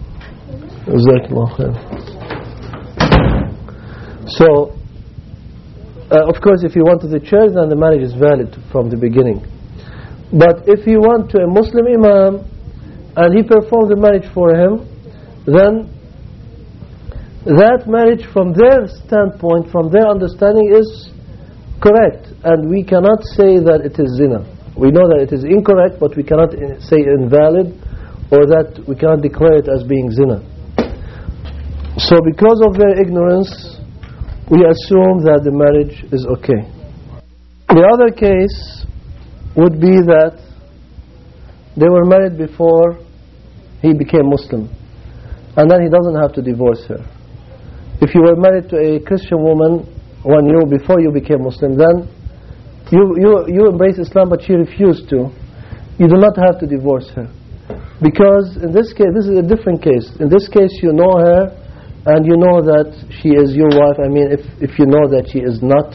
So, of course, if he went to the church, then the marriage is valid from the beginning. But if he went to a Muslim imam and he performed the marriage for him, then that marriage, from their standpoint, from their understanding, is correct, and we cannot say that it is zina. We know that it is incorrect, but we cannot say invalid, or that we cannot declare it as being zina. So because of their ignorance, we assume that the marriage is okay. The other case would be that they were married before he became Muslim, and then he doesn't have to divorce her. If you were married to a Christian woman 1 year before you became Muslim, then you embrace Islam, but she refused to. You do not have to divorce her, because in this case, this is a different case. In this case, you know her, and you know that she is your wife. I mean, if you know that she is not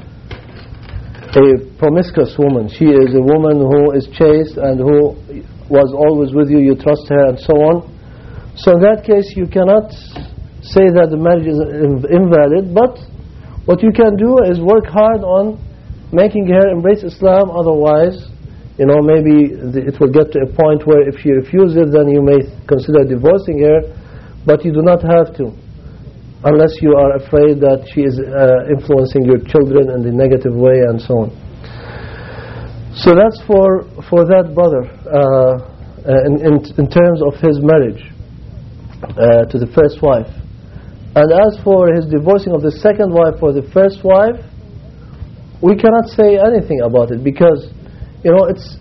a promiscuous woman, she is a woman who is chaste and who was always with you, you trust her, and so on. So in that case, you cannot say that the marriage is invalid, but what you can do is work hard on making her embrace Islam. Otherwise, maybe it will get to a point where if she refuses, then you may consider divorcing her, but you do not have to, unless you are afraid that she is influencing your children in the negative way and so on. So that's for that brother in terms of his marriage to the first wife. And as for his divorcing of the second wife for the first wife, we cannot say anything about it, because it's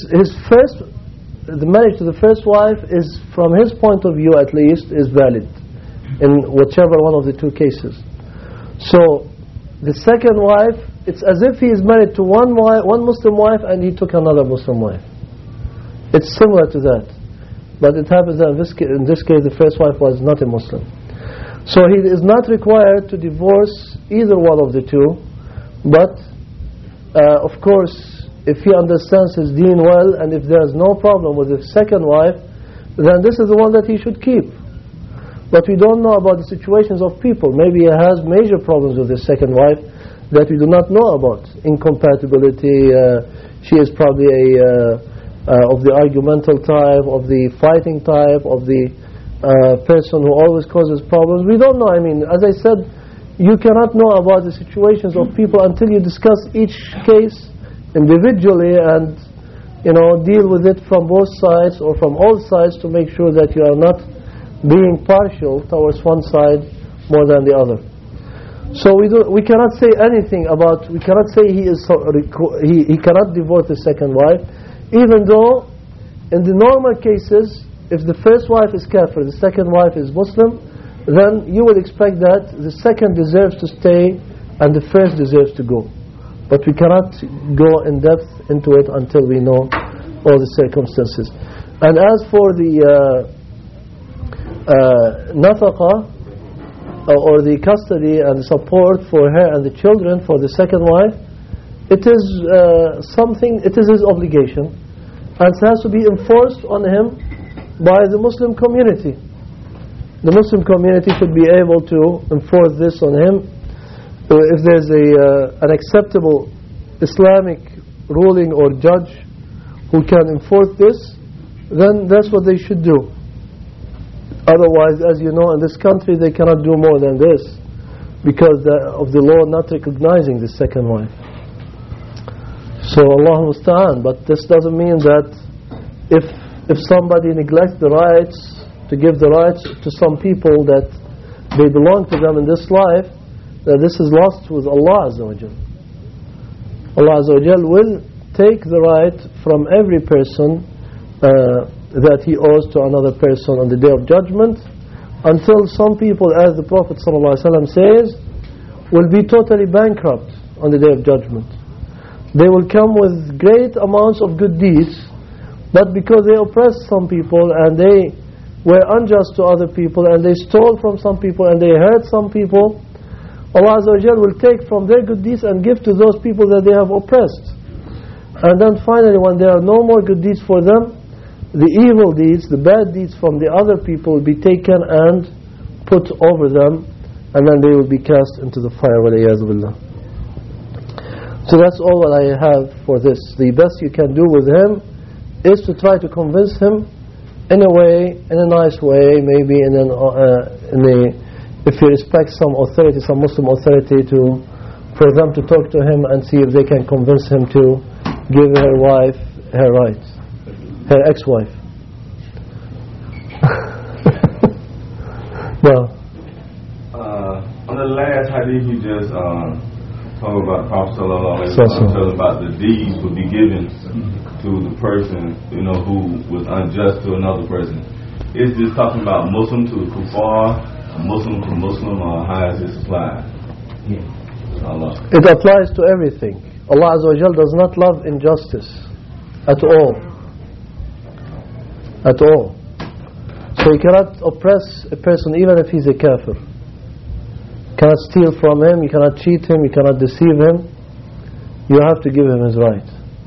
the marriage to the first wife is, from his point of view at least, is valid in whichever one of the two cases. So the second wife, it's as if he is married to one Muslim wife and he took another Muslim wife. It's similar to that, but it happens that in this case the first wife was not a Muslim. So he is not required to divorce either one of the two, but of course, if he understands his deen well, and if there is no problem with the second wife, then this is the one that he should keep. But we don't know about the situations of people. Maybe he has major problems with his second wife that we do not know about. Incompatibility, she is probably of the argumental type, of the fighting type, of the person who always causes problems. We don't know. I mean, as I said, you cannot know about the situations of people until you discuss each case individually and deal with it from both sides or from all sides to make sure that you are not being partial towards one side more than the other. So we cannot say anything about, we cannot say he cannot divorce the second wife, even though in the normal cases, if the first wife is kafir, the second wife is Muslim, then you would expect that the second deserves to stay and the first deserves to go. But we cannot go in depth into it until we know all the circumstances. And as for the nafaqa, or the custody and support for her and the children for the second wife, it is it is his obligation, and it has to be enforced on him by the Muslim community. The Muslim community should be able to enforce this on him. If there's an acceptable Islamic ruling or judge who can enforce this, then that's what they should do. Otherwise, as you know, in this country they cannot do more than this. because of the law not recognizing the second wife. So Allah musta'an. But this doesn't mean that if somebody neglects the rights, to give the rights to some people that they belong to them in this life, that this is lost with Allah Azza wa Jal. Allah Azza wa Jal will take the right from every person that he owes to another person on the Day of Judgment, until some people, as the Prophet ﷺ says, will be totally bankrupt on the Day of Judgment. They will come with great amounts of good deeds, but because they oppressed some people and they were unjust to other people and they stole from some people and they hurt some people, Allah Azza wa Jal will take from their good deeds and give to those people that they have oppressed. And then finally, when there are no more good deeds for them, the evil deeds, the bad deeds from the other people will be taken and put over them, and then they will be cast into the fire. Waliyadu billah. So that's all that I have for this. The best you can do with him is to try to convince him in a way, in a nice way, maybe if you respect some authority, some Muslim authority, for them to talk to him and see if they can convince him to give her wife her rights, her ex-wife. No. On the last hadith you just talked about, Prophet sallallahu alaihi wasallam telling about the deeds would be given to the person, who was unjust to another person. Is this talking about Muslim to kuffar, Muslim to Muslim, or how is this applied? Allah. It applies to everything. Allah Azza wa Jal does not love injustice at all. At all. So you cannot oppress a person even if he's a kafir. You cannot steal from him, you cannot cheat him, you cannot deceive him. You have to give him his right.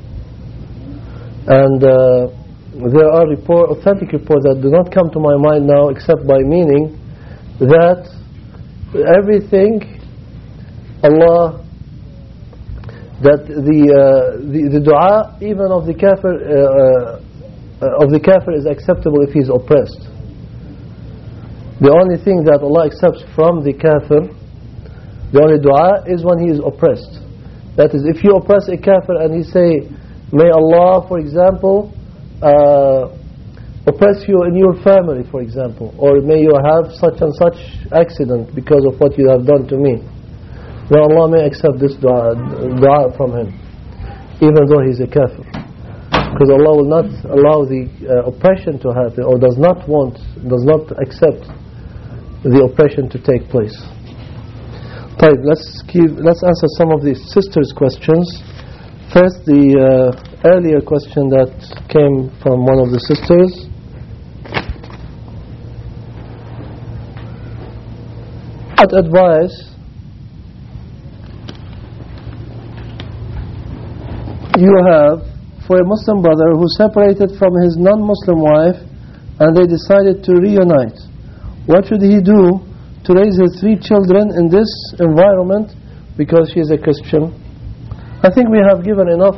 And there are authentic reports that do not come to my mind now except by meaning that everything Allah, that the dua even of the kafir is acceptable if he is oppressed. The only thing that Allah accepts from the kafir, the only dua, is when he is oppressed. That is, if you oppress a kafir and he say, may Allah, for example, oppress you in your family, for example, or may you have such and such accident because of what you have done to me, then Allah may accept this dua from him, even though he is a kafir. Because Allah will not allow the oppression to happen, or does not accept the oppression to take place. Let's answer some of the sisters' questions. First, the earlier question that came from one of the sisters. What advice you have for a Muslim brother who separated from his non-Muslim wife and they decided to reunite? What should he do to raise his 3 children in this environment because she is a Christian? I think we have given enough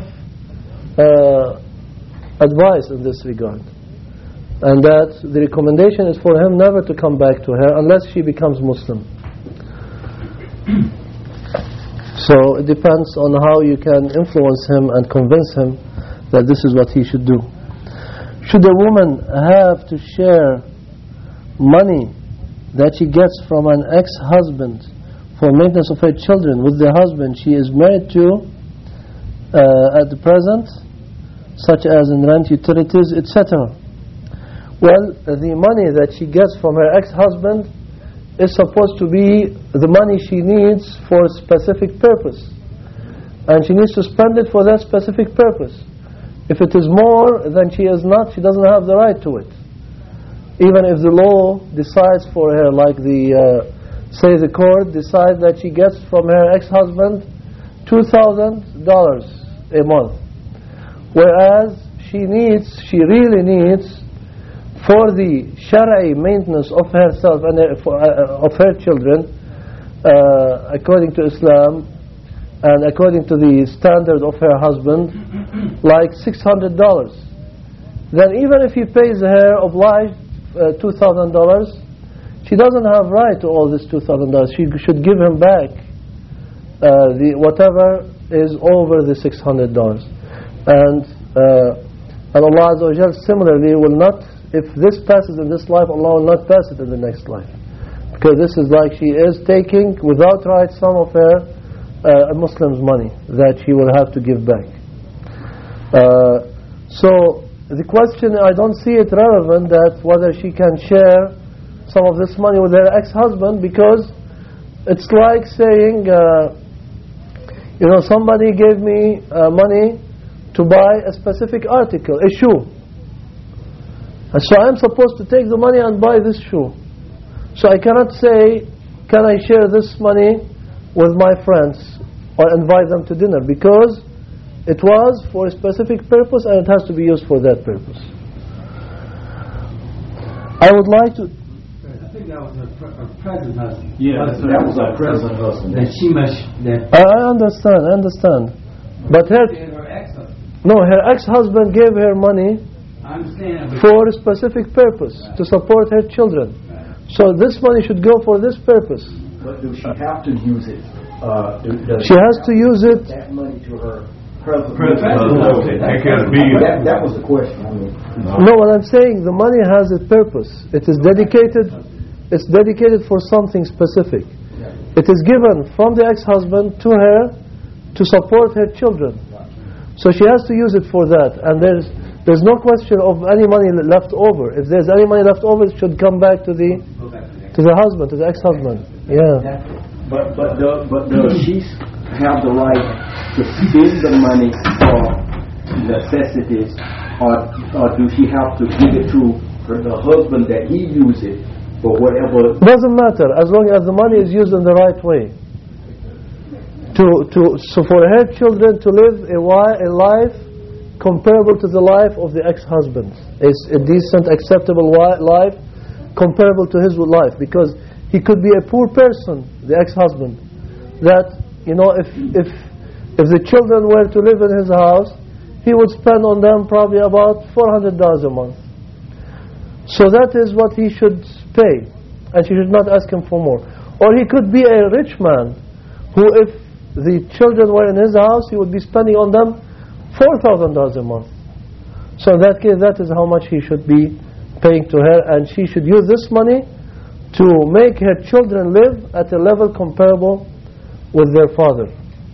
advice in this regard, and that the recommendation is for him never to come back to her unless she becomes Muslim. So it depends on how you can influence him and convince him that this is what he should do. Should a woman have to share money that she gets from an ex-husband for maintenance of her children with the husband she is married to at the present, such as in rent, utilities, etc.? Well, the money that she gets from her ex-husband is supposed to be the money she needs for a specific purpose, and she needs to spend it for that specific purpose. If it is more, then she doesn't have the right to it. Even if the law decides for her, like say the court decides that she gets from her ex-husband $2,000 a month, whereas she really needs for the Shari'i maintenance of herself and of her children, according to Islam and according to the standard of her husband, like $600. Then even if he pays her obliged $2,000, she doesn't have right to all this $2,000. She should give him back the whatever is over the $600. And Allah Azza wa Jal similarly will not, if this passes in this life, Allah will not pass it in the next life. Because this is like she is taking without right some of her a Muslim's money that she will have to give back. So the question, I don't see it relevant that whether she can share some of this money with her ex-husband, because it's like saying, somebody gave me money to buy a specific article, a shoe. And so I'm supposed to take the money and buy this shoe. So I cannot say, can I share this money with my friends or invite them to dinner, because it was for a specific purpose and it has to be used for that purpose. I would like to... I think that was her present husband. Yeah, that was her present husband. That she must... I understand. But her ex-husband gave her money for a specific purpose, to support her children. So this money should go for this purpose. But do she have to use it? She has to use it. That money to her husband. That was the question. No, what I'm saying, the money has a purpose. It is dedicated. It's dedicated for something specific. It is given from the ex-husband to her to support her children. So she has to use it for that. And there's no question of any money left over. If there's any money left over, it should come back to the husband, to the ex-husband. Yeah. But does she have the right to spend the money for necessities, or do she have to give it to the husband that he uses for whatever? Doesn't matter, as long as the money is used in the right way. So for her children to live a life comparable to the life of the ex-husband, is a decent, acceptable life comparable to his life, because he could be a poor person, the ex-husband, that if the children were to live in his house, he would spend on them probably about $400 a month. So that is what he should pay, and she should not ask him for more. Or he could be a rich man who, if the children were in his house, he would be spending on them $4,000 a month. So in that case, that is how much he should be paying to her, and she should use this money to make her children live at a level comparable with their father's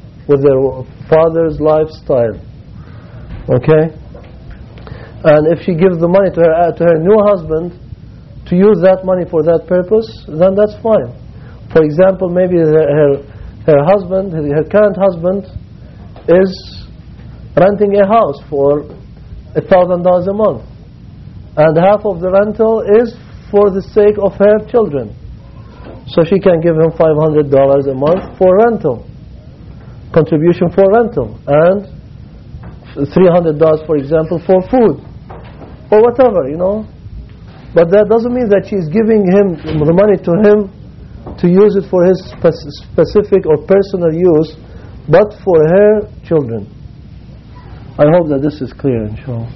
lifestyle. Okay? And if she gives the money to her new husband to use that money for that purpose, then that's fine. For example, maybe her current husband is renting a house for $1,000 a month, and half of the rental is for the sake of her children. So she can give him $500 a month for rental, contribution for rental, and $300, for example, for food, or whatever, But that doesn't mean that she's giving him the money to him to use it for his specific or personal use, but for her children. I hope that this is clear, inshallah.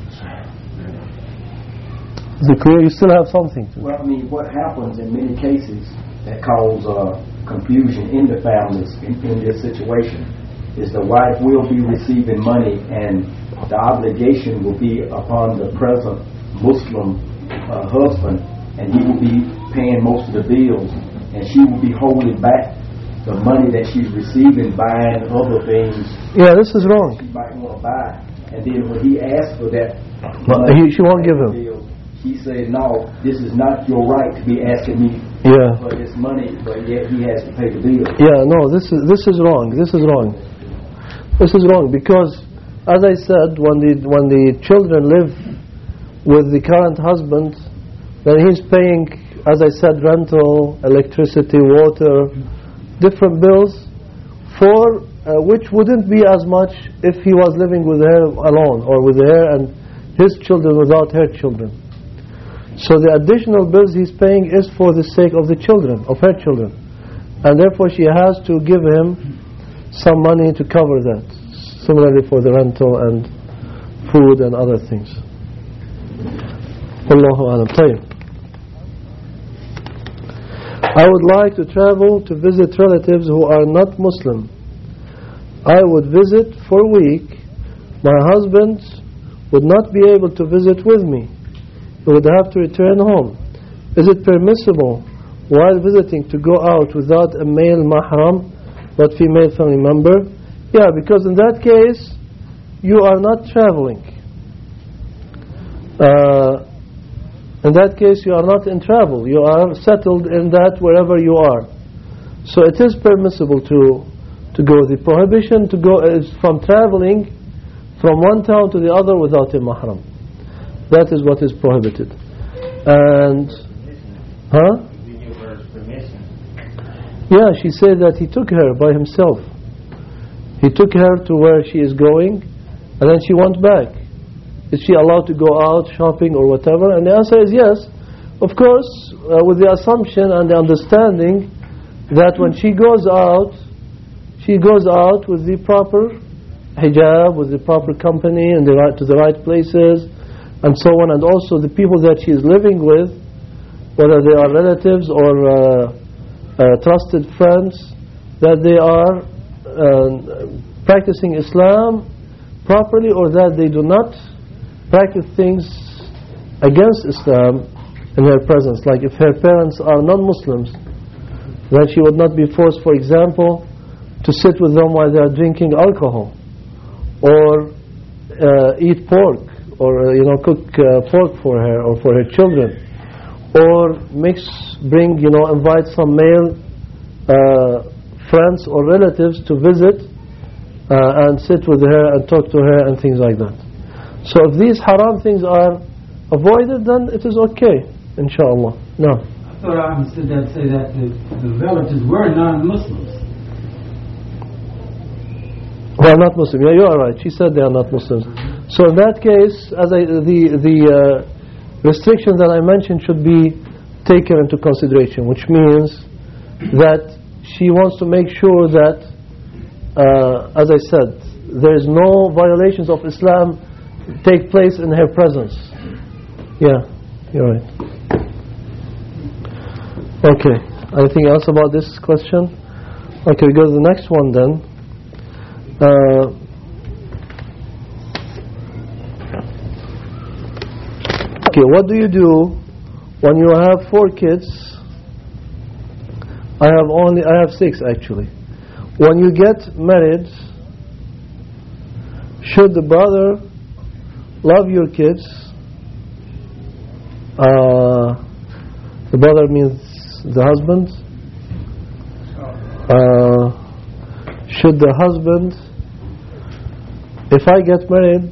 Is it clear? You still have something to... Well, what happens in many cases that cause confusion in the families in this situation is the wife will be receiving money, and the obligation will be upon the present Muslim husband, and he will be paying most of the bills, and she will be holding back the money that she's receiving, buying other things. Yeah, this is wrong. She might want to buy, and then when he asks for that, she won't give him. He said, "No, this is not your right to be asking me for this money," but yet he has to pay the bill. Yeah, no, this is wrong. This is wrong. This is wrong, because, as I said, when the children live with the current husband, then he's paying, as I said, rental, electricity, water, different bills, for which wouldn't be as much if he was living with her alone, or with her and his children without her children. So the additional bills he's paying is for the sake of the children, of her children, and therefore she has to give him some money to cover that. Similarly for the rental and food and other things. Wallahu alam. طيب. I would like to travel to visit relatives who are not Muslim. I would visit for a week. My husband would not be able to visit with me. He would have to return home. Is it permissible while visiting to go out without a male mahram but female family member? Yeah, because in that case you are not traveling. In that case you are not in travel. You are settled in that wherever you are. So it is permissible to go. The prohibition to go is from traveling from one town to the other without a mahram. That is what is prohibited. And yeah, she said that he took her by himself. He took her to where she is going, and then she went back. Is she allowed to go out shopping or whatever? And the answer is yes. Of course, with the assumption and the understanding that when she goes out with the proper hijab, with the proper company, and to the right places, and so on. And also the people that she is living with, whether they are relatives or trusted friends, that they are practicing Islam properly, or that they do not practice things against Islam in her presence. Like if her parents are non-Muslims, then she would not be forced, for example, to sit with them while they are drinking alcohol, or eat pork, or cook pork for her or for her children, or invite some male friends or relatives to visit and sit with her and talk to her and things like that. So if these haram things are avoided, then it is okay, inshallah. No. I thought I understood that say that the relatives were non-Muslims. Well, not Muslim. Yeah, you are right. She said they are not Muslims. So in that case, the restrictions that I mentioned should be taken into consideration, which means that she wants to make sure that, as I said, there is no violations of Islam take place in her presence. Yeah, you're right. Okay, anything else about this question? Okay, we go to the next one then. Okay, what do you do when you have 4 kids? I have 6 actually. When you get married, should the brother love your kids? The brother means the husband. Should the husband, if I get married,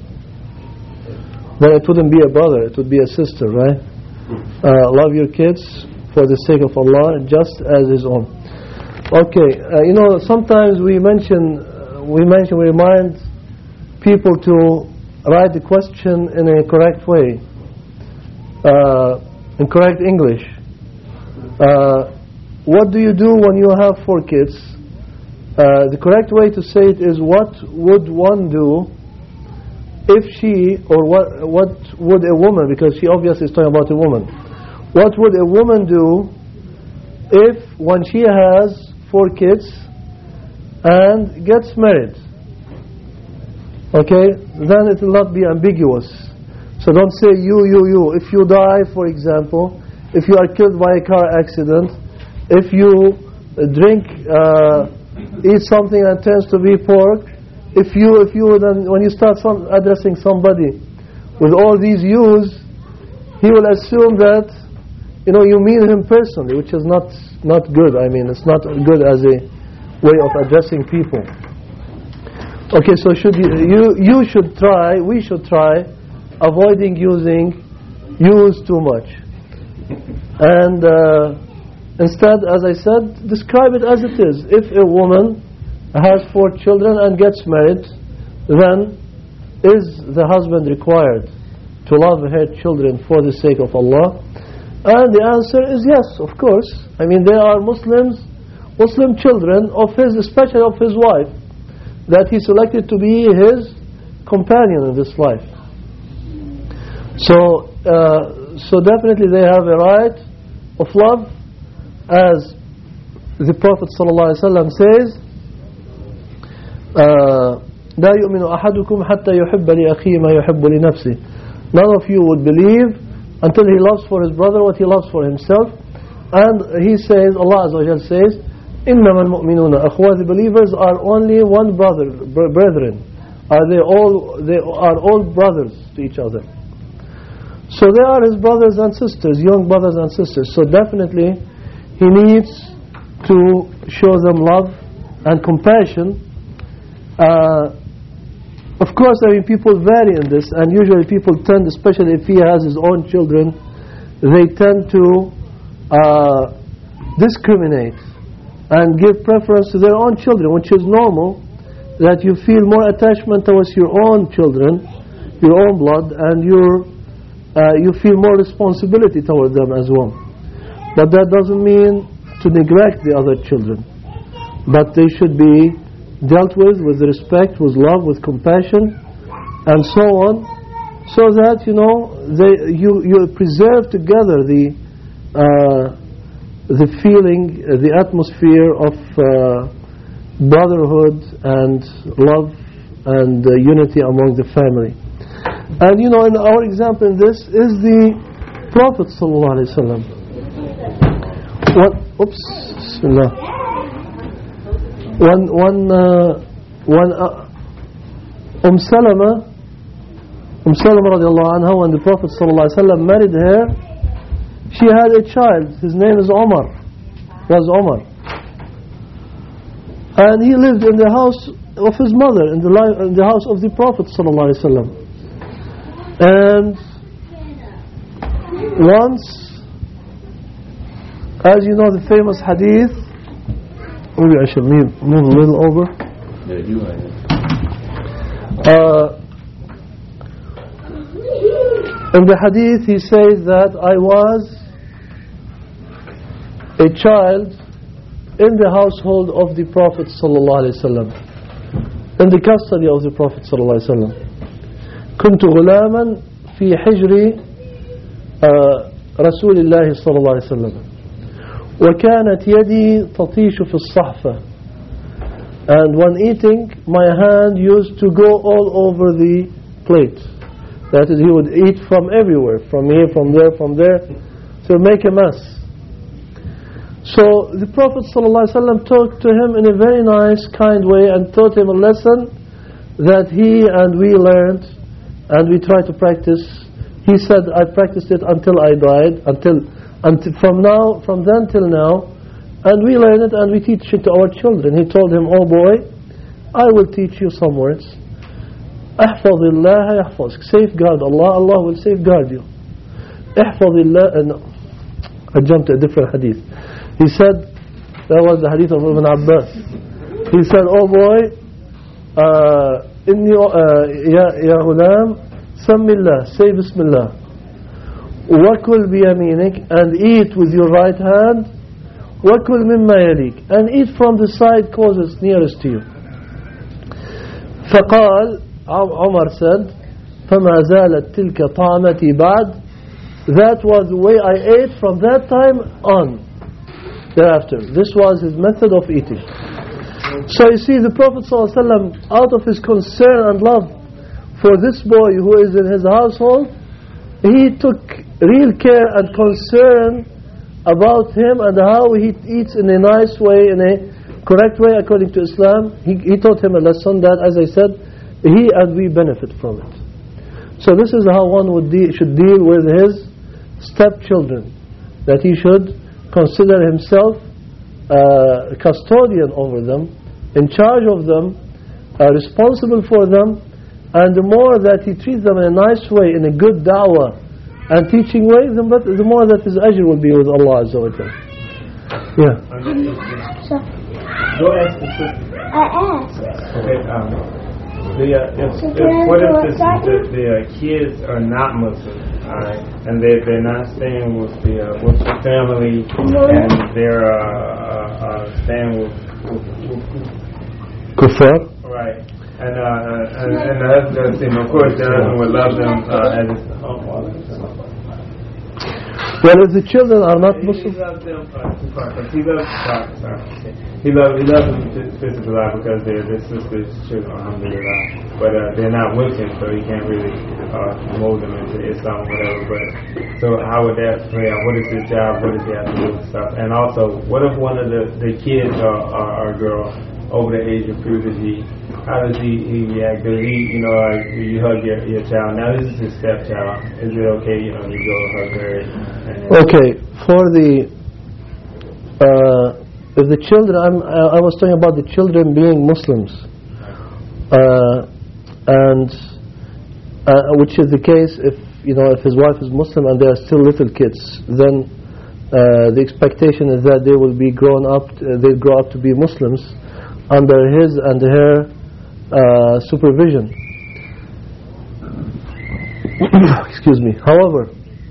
then it wouldn't be a brother, it would be a sister, right? Love your kids for the sake of Allah, just as his own. Okay, sometimes we remind people to write the question in a correct way, in correct English. What do you do when you have 4 kids? The correct way to say it is, what would one do if she, or what would a woman, because she obviously is talking about a woman, what would a woman do if when she has 4 kids and gets married? Okay, then it will not be ambiguous. So don't say you. If you die, for example, if you are killed by a car accident, if you drink, eat something that turns to be pork, if you then when you start addressing somebody with all these yous, he will assume that you mean him personally, which is not good. I mean, it's not good as a way of addressing people. Okay, so we should try avoiding using use too much, and instead, as I said, describe it as it is. If a woman has 4 children and gets married, then is the husband required to love her children for the sake of Allah? And the answer is yes, of course. I mean, there are Muslim children of his, especially of his wife, that he selected to be his companion in this life. So definitely they have a right of love, as the Prophet ﷺ says, لا يؤمن أحدكم حتى يحب لأخيه ما يحب لنفسه. None of you would believe until he loves for his brother what he loves for himself. And he says, Allah Azza wa Jal says, إنما المؤمنون أخوة. The believers are only one brother, brethren. They are all brothers to each other. So they are his brothers and sisters, young brothers and sisters. So definitely he needs to show them love and compassion. Of course, I mean, people vary in this, and usually people tend, especially if he has his own children, they tend to discriminate and give preference to their own children, which is normal, that you feel more attachment towards your own children, your own blood, and you feel more responsibility toward them as well. But that doesn't mean to neglect the other children, but they should be dealt with respect, with love, with compassion, and so on, so that you preserve together the feeling, the atmosphere of brotherhood and love and unity among the family. And in our example in this is the Prophet sallallahu alaihi wasallam. Bismillah. When Salama radiallahu anha, when the Prophet sallallahu alaihi wasallam married her, she had a child. His name is Omar. And he lived in the house of his mother, in the house of the Prophet sallallahu alaihi wasallam. And once, as you know, the famous hadith, maybe I should move a little over. Yeah, you are. In the hadith he says that I was a child in the household of the Prophet sallallahu alaihi wasallam, in the custody of the Prophet sallallahu alaihi wasallam. كنت غلاما في حجر رسول الله صلى الله عليه وسلم وكانت يدي تطيش في الصحفة. And when eating, my hand used to go all over the plate. That is, he would eat from everywhere, from here, from there, to make a mess. So the Prophet ﷺ talked to him in a very nice, kind way and taught him a lesson that he and we learned and we try to practice. He said, I practiced it until I died, from then till now, and we learn it and we teach it to our children. He told him, oh boy, I will teach you some words. احفظ الله يحفظك. Safeguard Allah, Allah will safeguard you. احفظ الله. I jumped to a different hadith. He said, that was the hadith of Ibn Abbas. He said, oh boy, يا غلام سم الله, say Bismillah. وَكُلْ بِيَمِينِكَ, and eat with your right hand. وَكُلْ مِمَّا يَلِيكَ, and eat from the side closest, nearest to you. فقال, Umar said, فَمَا زَالَتْ تِلْكَ طَعْمَتِي بَعْدْ. That was the way I ate from that time on, thereafter. This was his method of eating. So you see, the Prophet ﷺ, out of his concern and love for this boy who is in his household, he took real care and concern about him and how he eats in a nice way, in a correct way according to Islam. He taught him a lesson that, as I said, he and we benefit from it. So this is how one should deal with his stepchildren, that he should consider himself custodian over them, in charge of them, responsible for them, and the more that he treats them in a nice way, in a good da'wah and teaching way, the more that his ajr will be with Allah Azza wa Jalla. Yeah. Go ask the sister. I asked. Okay. What if the kids are not Muslim, alright, and they're not staying with the family, and they're staying with Kuffar? right, and the husband, of course, the husband would love them as his Well, if the children are not Muslim, he loves them. He loves them physically because they're his sister's children, alhamdulillah. But they're not with him, so he can't really mold them into Islam or whatever. But so how would that play out? What is his job? What does he have to do and stuff? And also, what if one of the kids are a girl over the age of puberty? How does he react? Does he, like you hug your child? Now this is his stepchild. Is it okay, you go hug her? Okay, for the if the children, I was talking about the children being Muslims, and which is the case if his wife is Muslim and they are still little kids, then the expectation is that they will be grown up. They grow up to be Muslims under his and her supervision. Excuse me. However,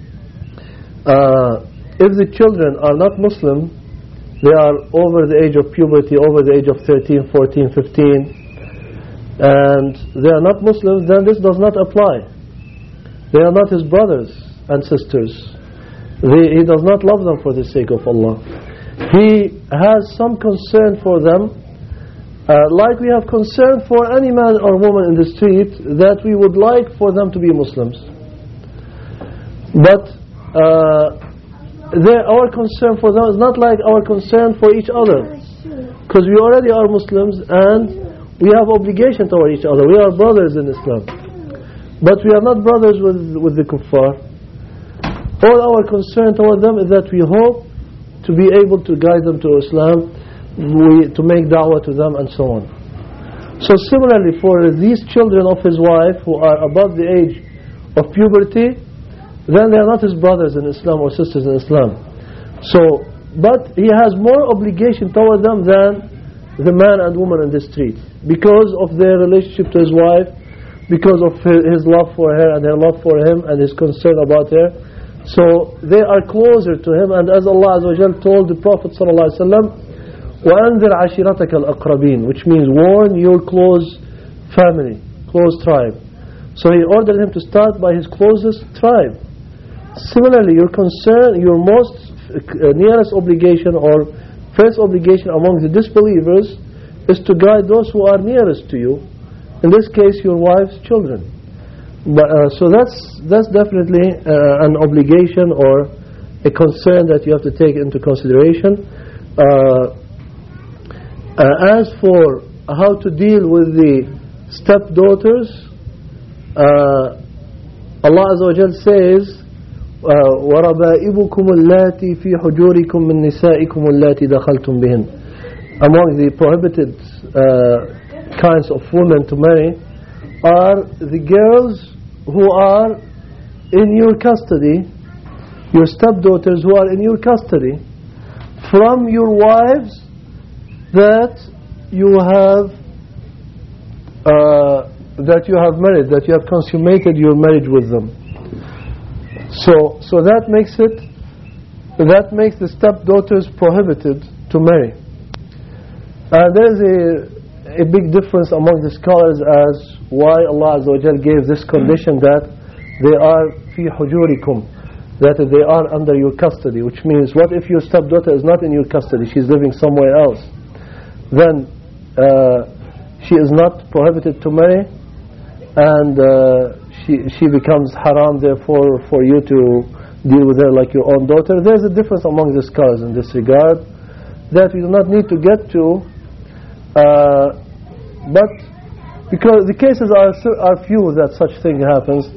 if the children are not Muslim, they are over the age of puberty, over the age of 13, 14, 15, and they are not Muslims, then this does not apply. They are not his brothers and sisters. He does not love them for the sake of Allah. He has some concern for them, like we have concern for any man or woman in the street, that we would like for them to be Muslims. But our concern for them is not like our concern for each other, because we already are Muslims and we have obligation toward each other. We are brothers in Islam, but we are not brothers with the kuffar. All our concern toward them is that we hope to be able to guide them to Islam, to make da'wah to them and so on. So similarly for these children of his wife who are above the age of puberty, then they are not his brothers in Islam or sisters in Islam. So, but he has more obligation toward them than the man and woman in the street, because of their relationship to his wife, because of his love for her and her love for him and his concern about her. So they are closer to him, and as Allah Azza wa Jal told the Prophet sallallahu alaihi wasallam, وَأَنذِرْ عَشِيرَتَكَ الْأَقْرَبِينَ, which means warn your close family, close tribe. So he ordered him to start by his closest tribe. Similarly, your concern, your most nearest obligation or first obligation among the disbelievers is to guide those who are nearest to you. In this case, your wife's children. But, so that's definitely an obligation or a concern that you have to take into consideration. As for how to deal with the stepdaughters, Allah Azza wa Jal says, وَرَبَائِبُكُمُ اللَّاتِي فِي حُجُورِكُم مِّن نِّسَائِكُمُ اللَّاتِي دَخَلْتُم بِهِنَّ. Among the prohibited kinds of women to marry are the girls who are in your custody, your stepdaughters who are in your custody, from your wives that you have married, that you have consummated your marriage with them. So that makes the stepdaughters prohibited to marry. There is a big difference among the scholars as why Allah Azza wa Jal gave this condition that they are fi hujurikum, that they are under your custody, which means what if your stepdaughter is not in your custody, she's living somewhere else, then she is not prohibited to marry, and she becomes haram therefore for you to deal with her like your own daughter. There's a difference among the scholars in this regard that we do not need to get to, but because the cases are few that such thing happens,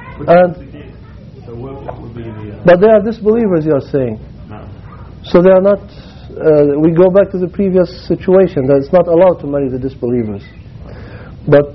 but they are disbelievers, you are saying. So they are not. We go back to the previous situation that it's not allowed to marry the disbelievers. But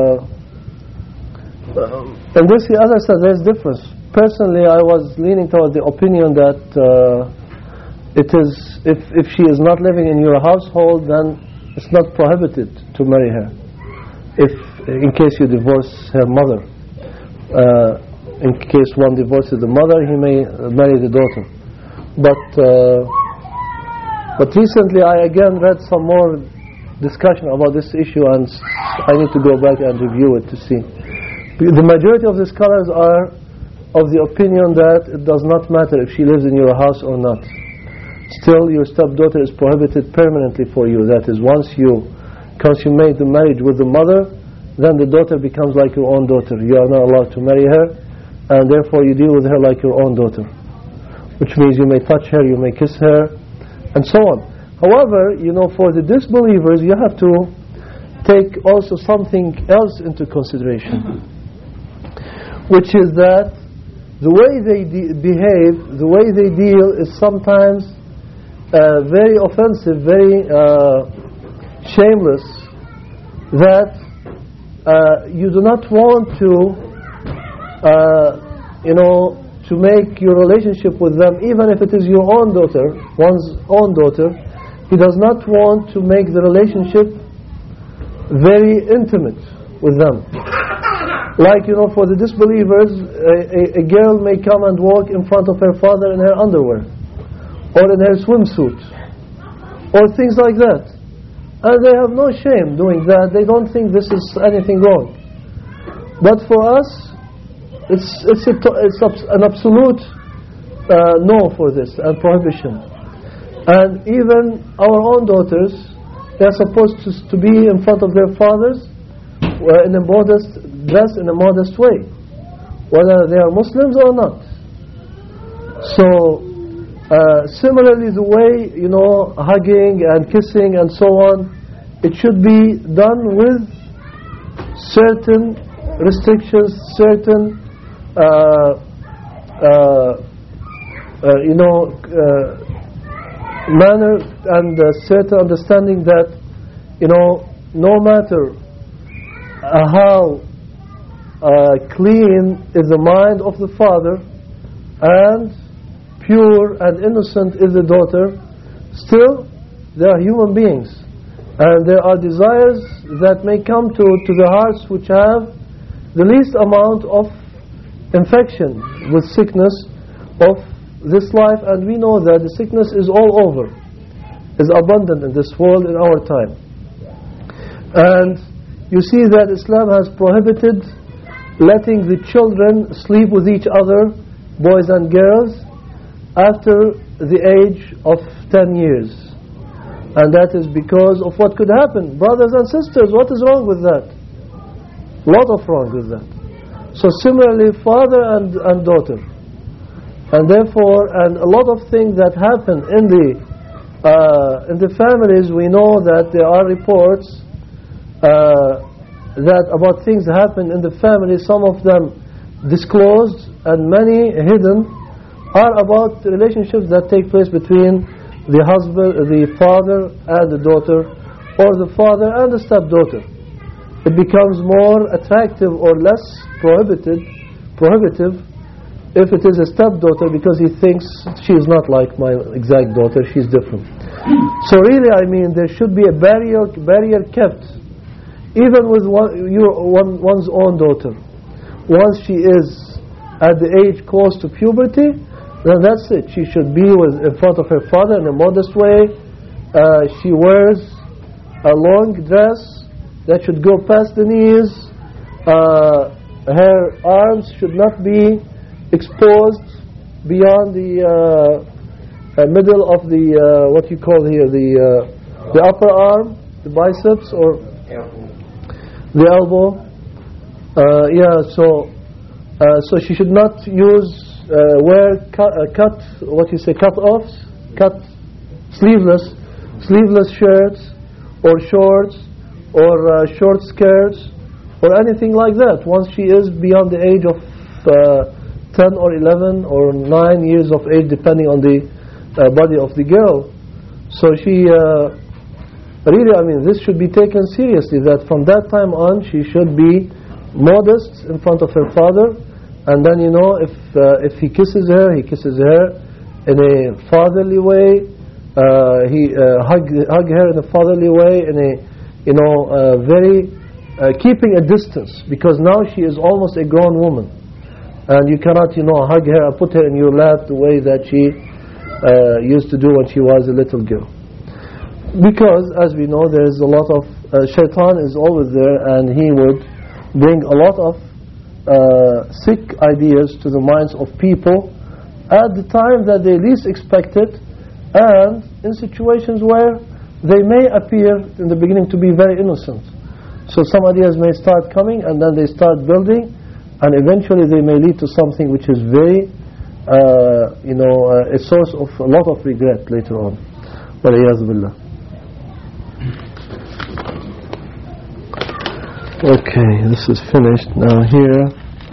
and this, as I said, there's difference. Personally, I was leaning toward the opinion that it is if she is not living in your household, then it's not prohibited to marry her. If in case you divorce her mother, in case one divorces the mother, he may marry the daughter. But recently I again read some more discussion about this issue, and I need to go back and review it to see. The majority of the scholars are of the opinion that it does not matter if she lives in your house or not. Still, your stepdaughter is prohibited permanently for you. That is, once you consummate the marriage with the mother, then the daughter becomes like your own daughter. You are not allowed to marry her, and therefore you deal with her like your own daughter, which means you may touch her, you may kiss her, and so on. However, for the disbelievers, you have to take also something else into consideration, which is that the way they behave, the way they deal is sometimes very offensive, very shameless, that you do not want to make your relationship with them, even if it is your own daughter, one's own daughter. He does not want to make the relationship very intimate with them. Like, for the disbelievers, a girl may come and walk in front of her father in her underwear, or in her swimsuit, or things like that. And they have no shame doing that. They don't think this is anything wrong. But for us, it's an absolute no for this, and prohibition. And even our own daughters, they are supposed to be in front of their fathers in a modest dress, in a modest way, whether they are Muslims or not. So similarly, the way hugging and kissing and so on, it should be done with certain restrictions, certain manner, and certain understanding that no matter how clean is the mind of the father and pure and innocent is the daughter, still they are human beings, and there are desires that may come to the hearts which have the least amount of infection with sickness of this life. And we know that the sickness is all over, is abundant in this world in our time. And you see that Islam has prohibited letting the children sleep with each other, boys and girls, after the age of 10 years. And that is because of what could happen. Brothers and sisters, what is wrong with that? A lot of wrong with that. So similarly, father and daughter. And therefore, and a lot of things that happen in the families, we know that there are reports that about things happen in the family, some of them disclosed and many hidden, are about relationships that take place between the husband, the father and the daughter, or the father and the stepdaughter. It becomes more attractive or less prohibitive if it is a stepdaughter, because he thinks she is not like my exact daughter, she's different. So really, there should be a barrier kept, even with one's own daughter. Once she is at the age close to puberty, then that's it. She should be in front of her father in a modest way. She wears a long dress that should go past the knees. Her arms should not be exposed beyond the middle of the what you call here the upper arm, the biceps, or the elbow. So she should not wear sleeveless shirts or shorts or short skirts or anything like that once she is beyond the age of 10 or 11 or 9 years of age, depending on the body of the girl. So she really, this should be taken seriously, that from that time on she should be modest in front of her father. And then if he kisses her in a fatherly way. He hug her in a fatherly way, in a very keeping a distance, because now she is almost a grown woman, and you cannot hug her and put her in your lap the way that she used to do when she was a little girl. Because as we know, there is a lot of shaitan is always there, and he would bring a lot of sick ideas to the minds of people at the time that they least expect it, and in situations where they may appear in the beginning to be very innocent. So some ideas may start coming, and then they start building, and eventually they may lead to something which is very a source of a lot of regret later on. وَالْعِيَاذُ بِاللَّهِ. Okay, this is finished. Now here,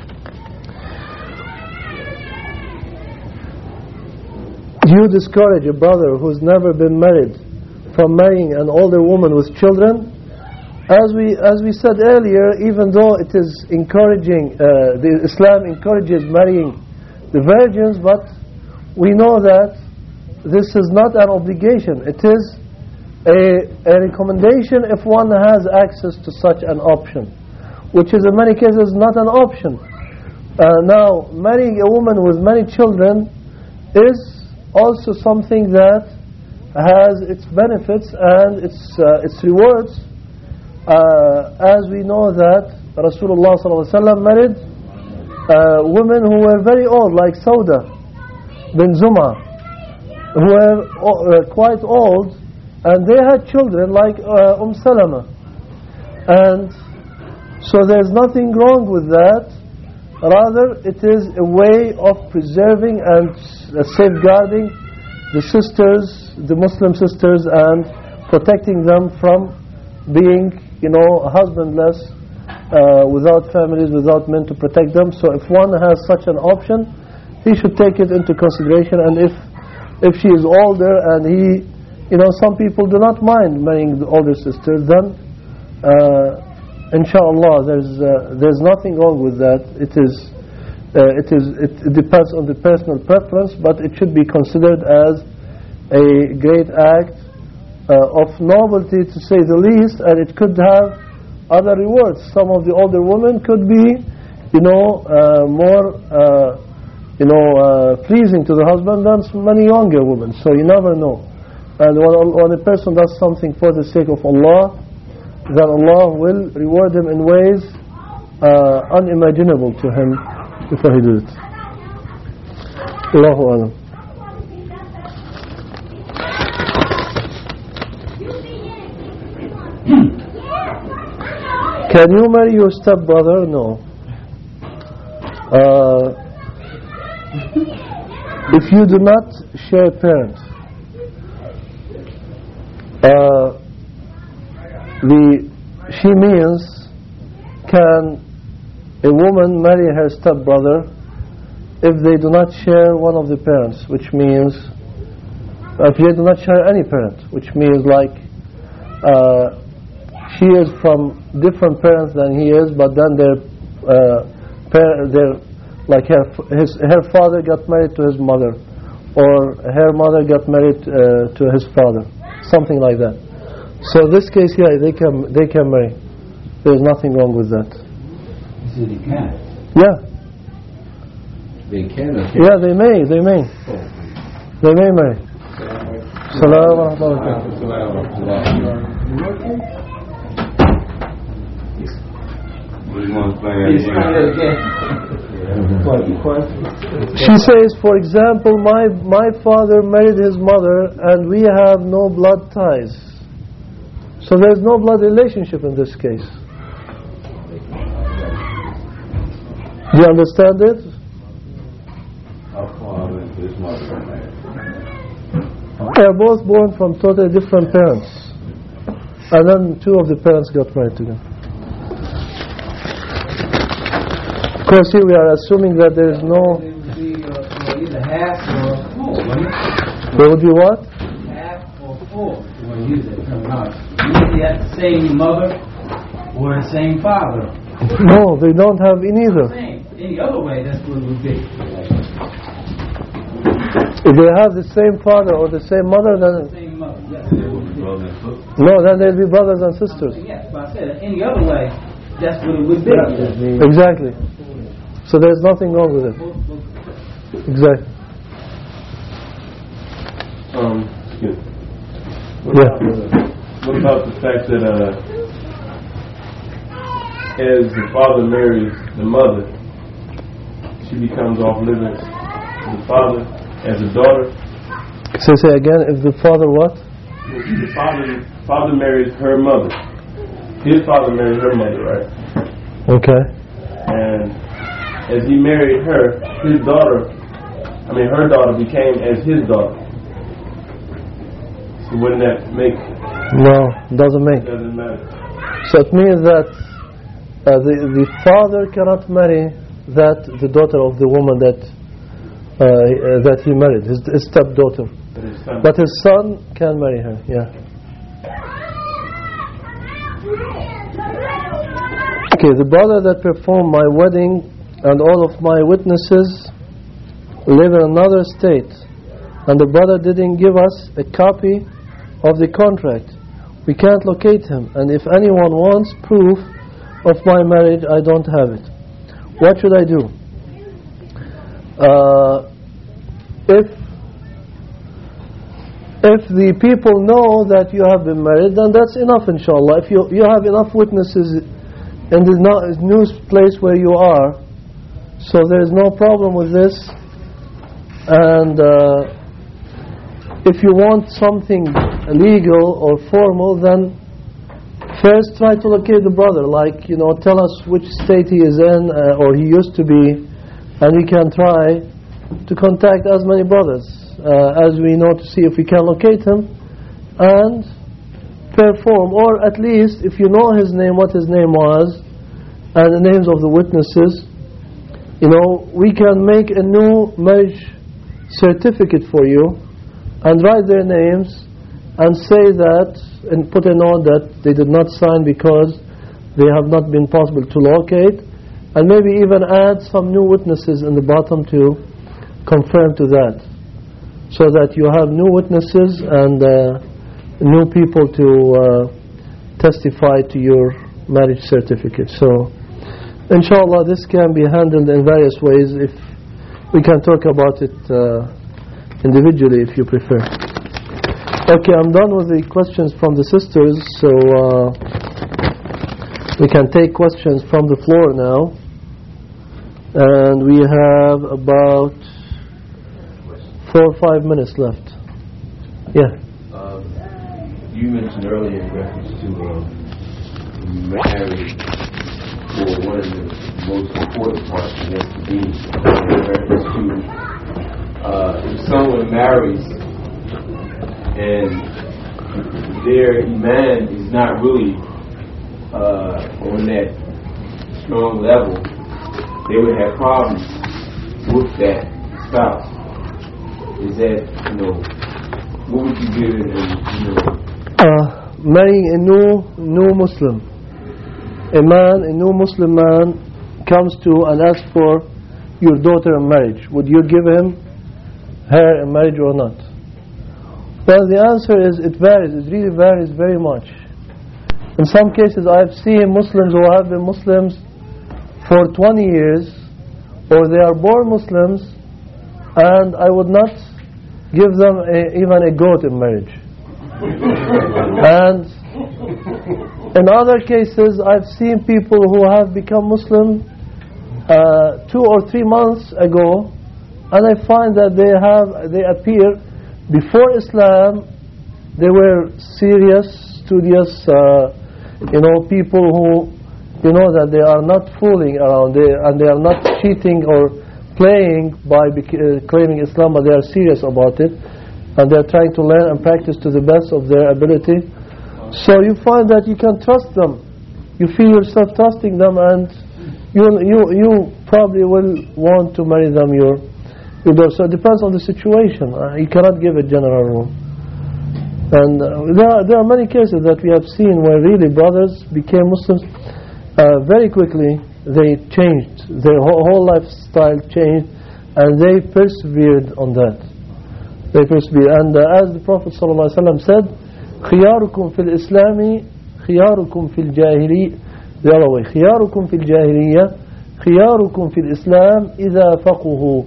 do you discourage a brother who's never been married from marrying an older woman with children? As we said earlier, even though it is encouraging, the Islam encourages marrying the virgins, but we know that this is not an obligation. It is a recommendation if one has access to such an option, which is in many cases not an option. Now, marrying a woman with many children is also something that has its benefits and its rewards, as we know that Rasulullah ﷺ married women who were very old, like Sauda bin Zuma, who were quite old, and they had children like Salama. And so there's nothing wrong with that. Rather, it is a way of preserving and safeguarding the sisters, the Muslim sisters, and protecting them from being, husbandless, without families, without men to protect them. So if one has such an option, he should take it into consideration. And if she is older and he, some people do not mind marrying the older sisters, then inshallah there's nothing wrong with that. It depends on the personal preference, but it should be considered as a great act of novelty, to say the least, and it could have other rewards. Some of the older women could be more pleasing to the husband than many younger women, so you never know. And when a person does something for the sake of Allah, then Allah will reward him in ways unimaginable to him before he did it. Allahu Alam. Can you marry your stepbrother? No. If you do not share parents, she means, can a woman marry her stepbrother if they do not share one of the parents, which means if they do not share any parent, which means like she is from different parents than he is, but then like her father got married to his mother, or her mother got married to his father, something like that. So in this case, yeah, they can marry. There is nothing wrong with that. You said they can. Yeah. They can. Yeah, they may. They may marry. Salaam alaikum. She says, for example, my father married his mother and we have no blood ties. So there's no blood relationship in this case. Do you understand it? They are both born from totally different parents, and then two of the parents got married together. Of course, here we are assuming that there is no. It would be either half or full, wouldn't it? There would be what? Half or full. You want to use that terminology. Either have the same mother or the same father. No, they don't have neither. Any other way, that's what it would be. If they have the same father or the same mother, then Same mother, yes. no, then they'll be brothers and sisters. Yes, but I said any other way, that's what it would be. Exactly. So there's nothing wrong with it. Exactly. What about the fact that as the father marries the mother, she becomes off living with the father as a daughter. So say again, if the father what? The father marries her mother. His father married her mother, right? Okay. And as he married her, her daughter became as his daughter. So wouldn't that make? No, doesn't make. It doesn't matter. So it means that the father cannot marry the daughter of the woman that he married, his stepdaughter. But his son can marry her, yeah. Okay, the brother that performed my wedding and all of my witnesses live in another state, and the brother didn't give us a copy of the contract. We can't locate him, and if anyone wants proof of my marriage, I don't have it. What should I do? If the people know that you have been married, then that's enough, inshallah. If you have enough witnesses in the new place where you are, so there is no problem with this. And if you want something legal or formal, then first try to locate the brother. Like, tell us which state he is in or he used to be, and we can try to contact as many brothers as we know to see if we can locate him and perform, or at least if you know his name, what his name was, and the names of the witnesses, we can make a new marriage certificate for you and write their names and say that, and put a note that they did not sign because they have not been possible to locate, and maybe even add some new witnesses in the bottom to confirm to that, so that you have new witnesses and new people to testify to your marriage certificate. So inshallah this can be handled in various ways. If we can talk about it individually if you prefer. Okay, I'm done with the questions from the sisters, so we can take questions from the floor now, and we have about 4 or 5 minutes left. Yeah. You mentioned earlier in reference to marriage for one of the most important parts of the deen, in reference to if someone marries and their iman is not really on that strong level, they would have problems with that spouse. Is that, what would you do marrying a new Muslim. A new Muslim man comes to and asks for your daughter in marriage. Would you give her in marriage or not? Well, the answer is it varies. It really varies very much. In some cases I've seen Muslims who have been Muslims for 20 years, or they are born Muslims, and I would not give them even a goat in marriage. And in other cases I've seen people who have become Muslim 2 or 3 months ago, and I find that they appear before Islam. They were serious, studious, people who that they are not fooling around, and they are not cheating or playing by claiming Islam, but they are serious about it, and they are trying to learn and practice to the best of their ability. So you find that you can trust them. You feel yourself trusting them, and you probably will want to marry them your daughter. So it depends on the situation. You cannot give a general rule. And there are many cases that we have seen where really brothers became Muslims very quickly. They changed, their whole lifestyle changed, and they persevered on that. They persevered. And as the Prophet ﷺ said, خياركم في الإسلام خياركم في الجاهلية. The other way, خياركم في الجاهلية خياركم في الإسلام إذا فقهوا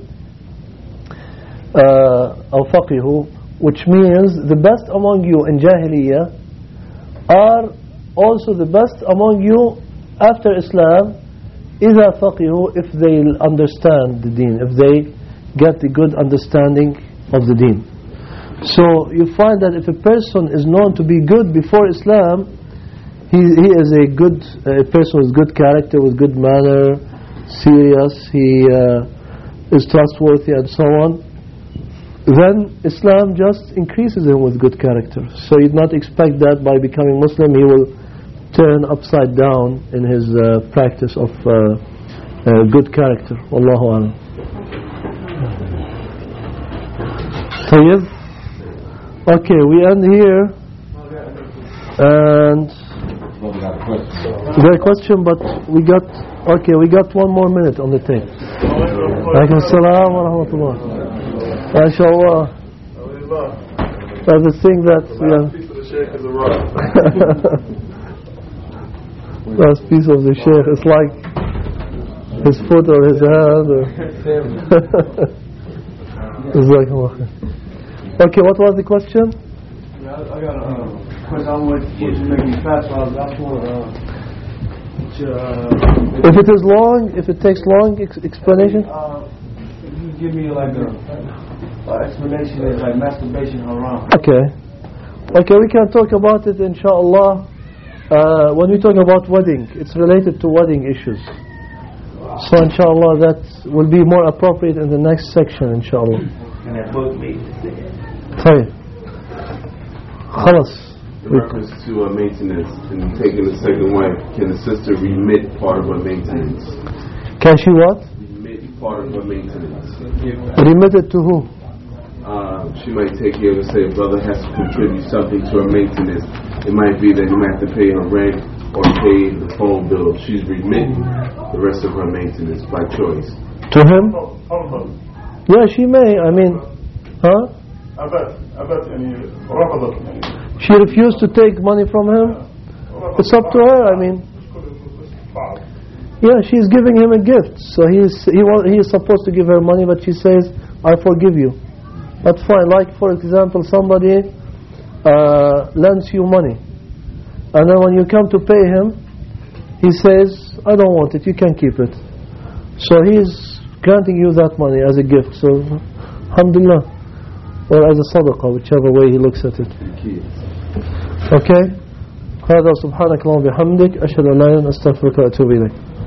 أو فقهوا, which means the best among you in Jahiliyyah are also the best among you after Islam إذا فقهوا, if they understand the deen, if they get the good understanding of the deen. So you find that if a person is known to be good before Islam, he is a good person with good character, with good manner, serious, he is trustworthy and so on, then Islam just increases him with good character. So you'd not expect that by becoming Muslim he will turn upside down in his practice of good character. Wallahu a'lam. طيب. Okay, we end here. And the question, but we got one more minute on the tape. Alaikum assalam wa rahmatullah. MashaAllah. That's the thing that last piece of the Shaykh is like his foot or his hand. Okay, what was the question? I got a question. I want you to make me fast. If it is long, if it takes long explanation. You give me like a explanation is like masturbation haram. Okay, we can talk about it inshallah. When we talk about wedding, it's related to wedding issues. So inshallah that will be more appropriate in the next section inshallah. And that book made طيب خلاص. In reference to maintenance and taking a second wife, can the sister remit part of her maintenance? Can she what? Remit part of her maintenance. Remitted to who? She might take care of, say, a brother has to contribute something to her maintenance. It might be that he might have to pay her rent or pay the phone bill. She's remitting the rest of her maintenance by choice. To him? Yeah, she may. I mean, huh? She refused to take money from him. It's up to her. I mean, yeah, she's giving him a gift. So he is supposed to give her money, but she says, "I forgive you." But fine. Like for example, somebody lends you money, and then when you come to pay him, he says, "I don't want it. You can keep it." So he is granting you that money as a gift. So, alhamdulillah. Or as a sadaqah, whichever way he looks at it. Okay? هذا سبحانك اللهم وبحمدك أشهد أن لا إله إلا أنت أستغفرك وأتوب إليك.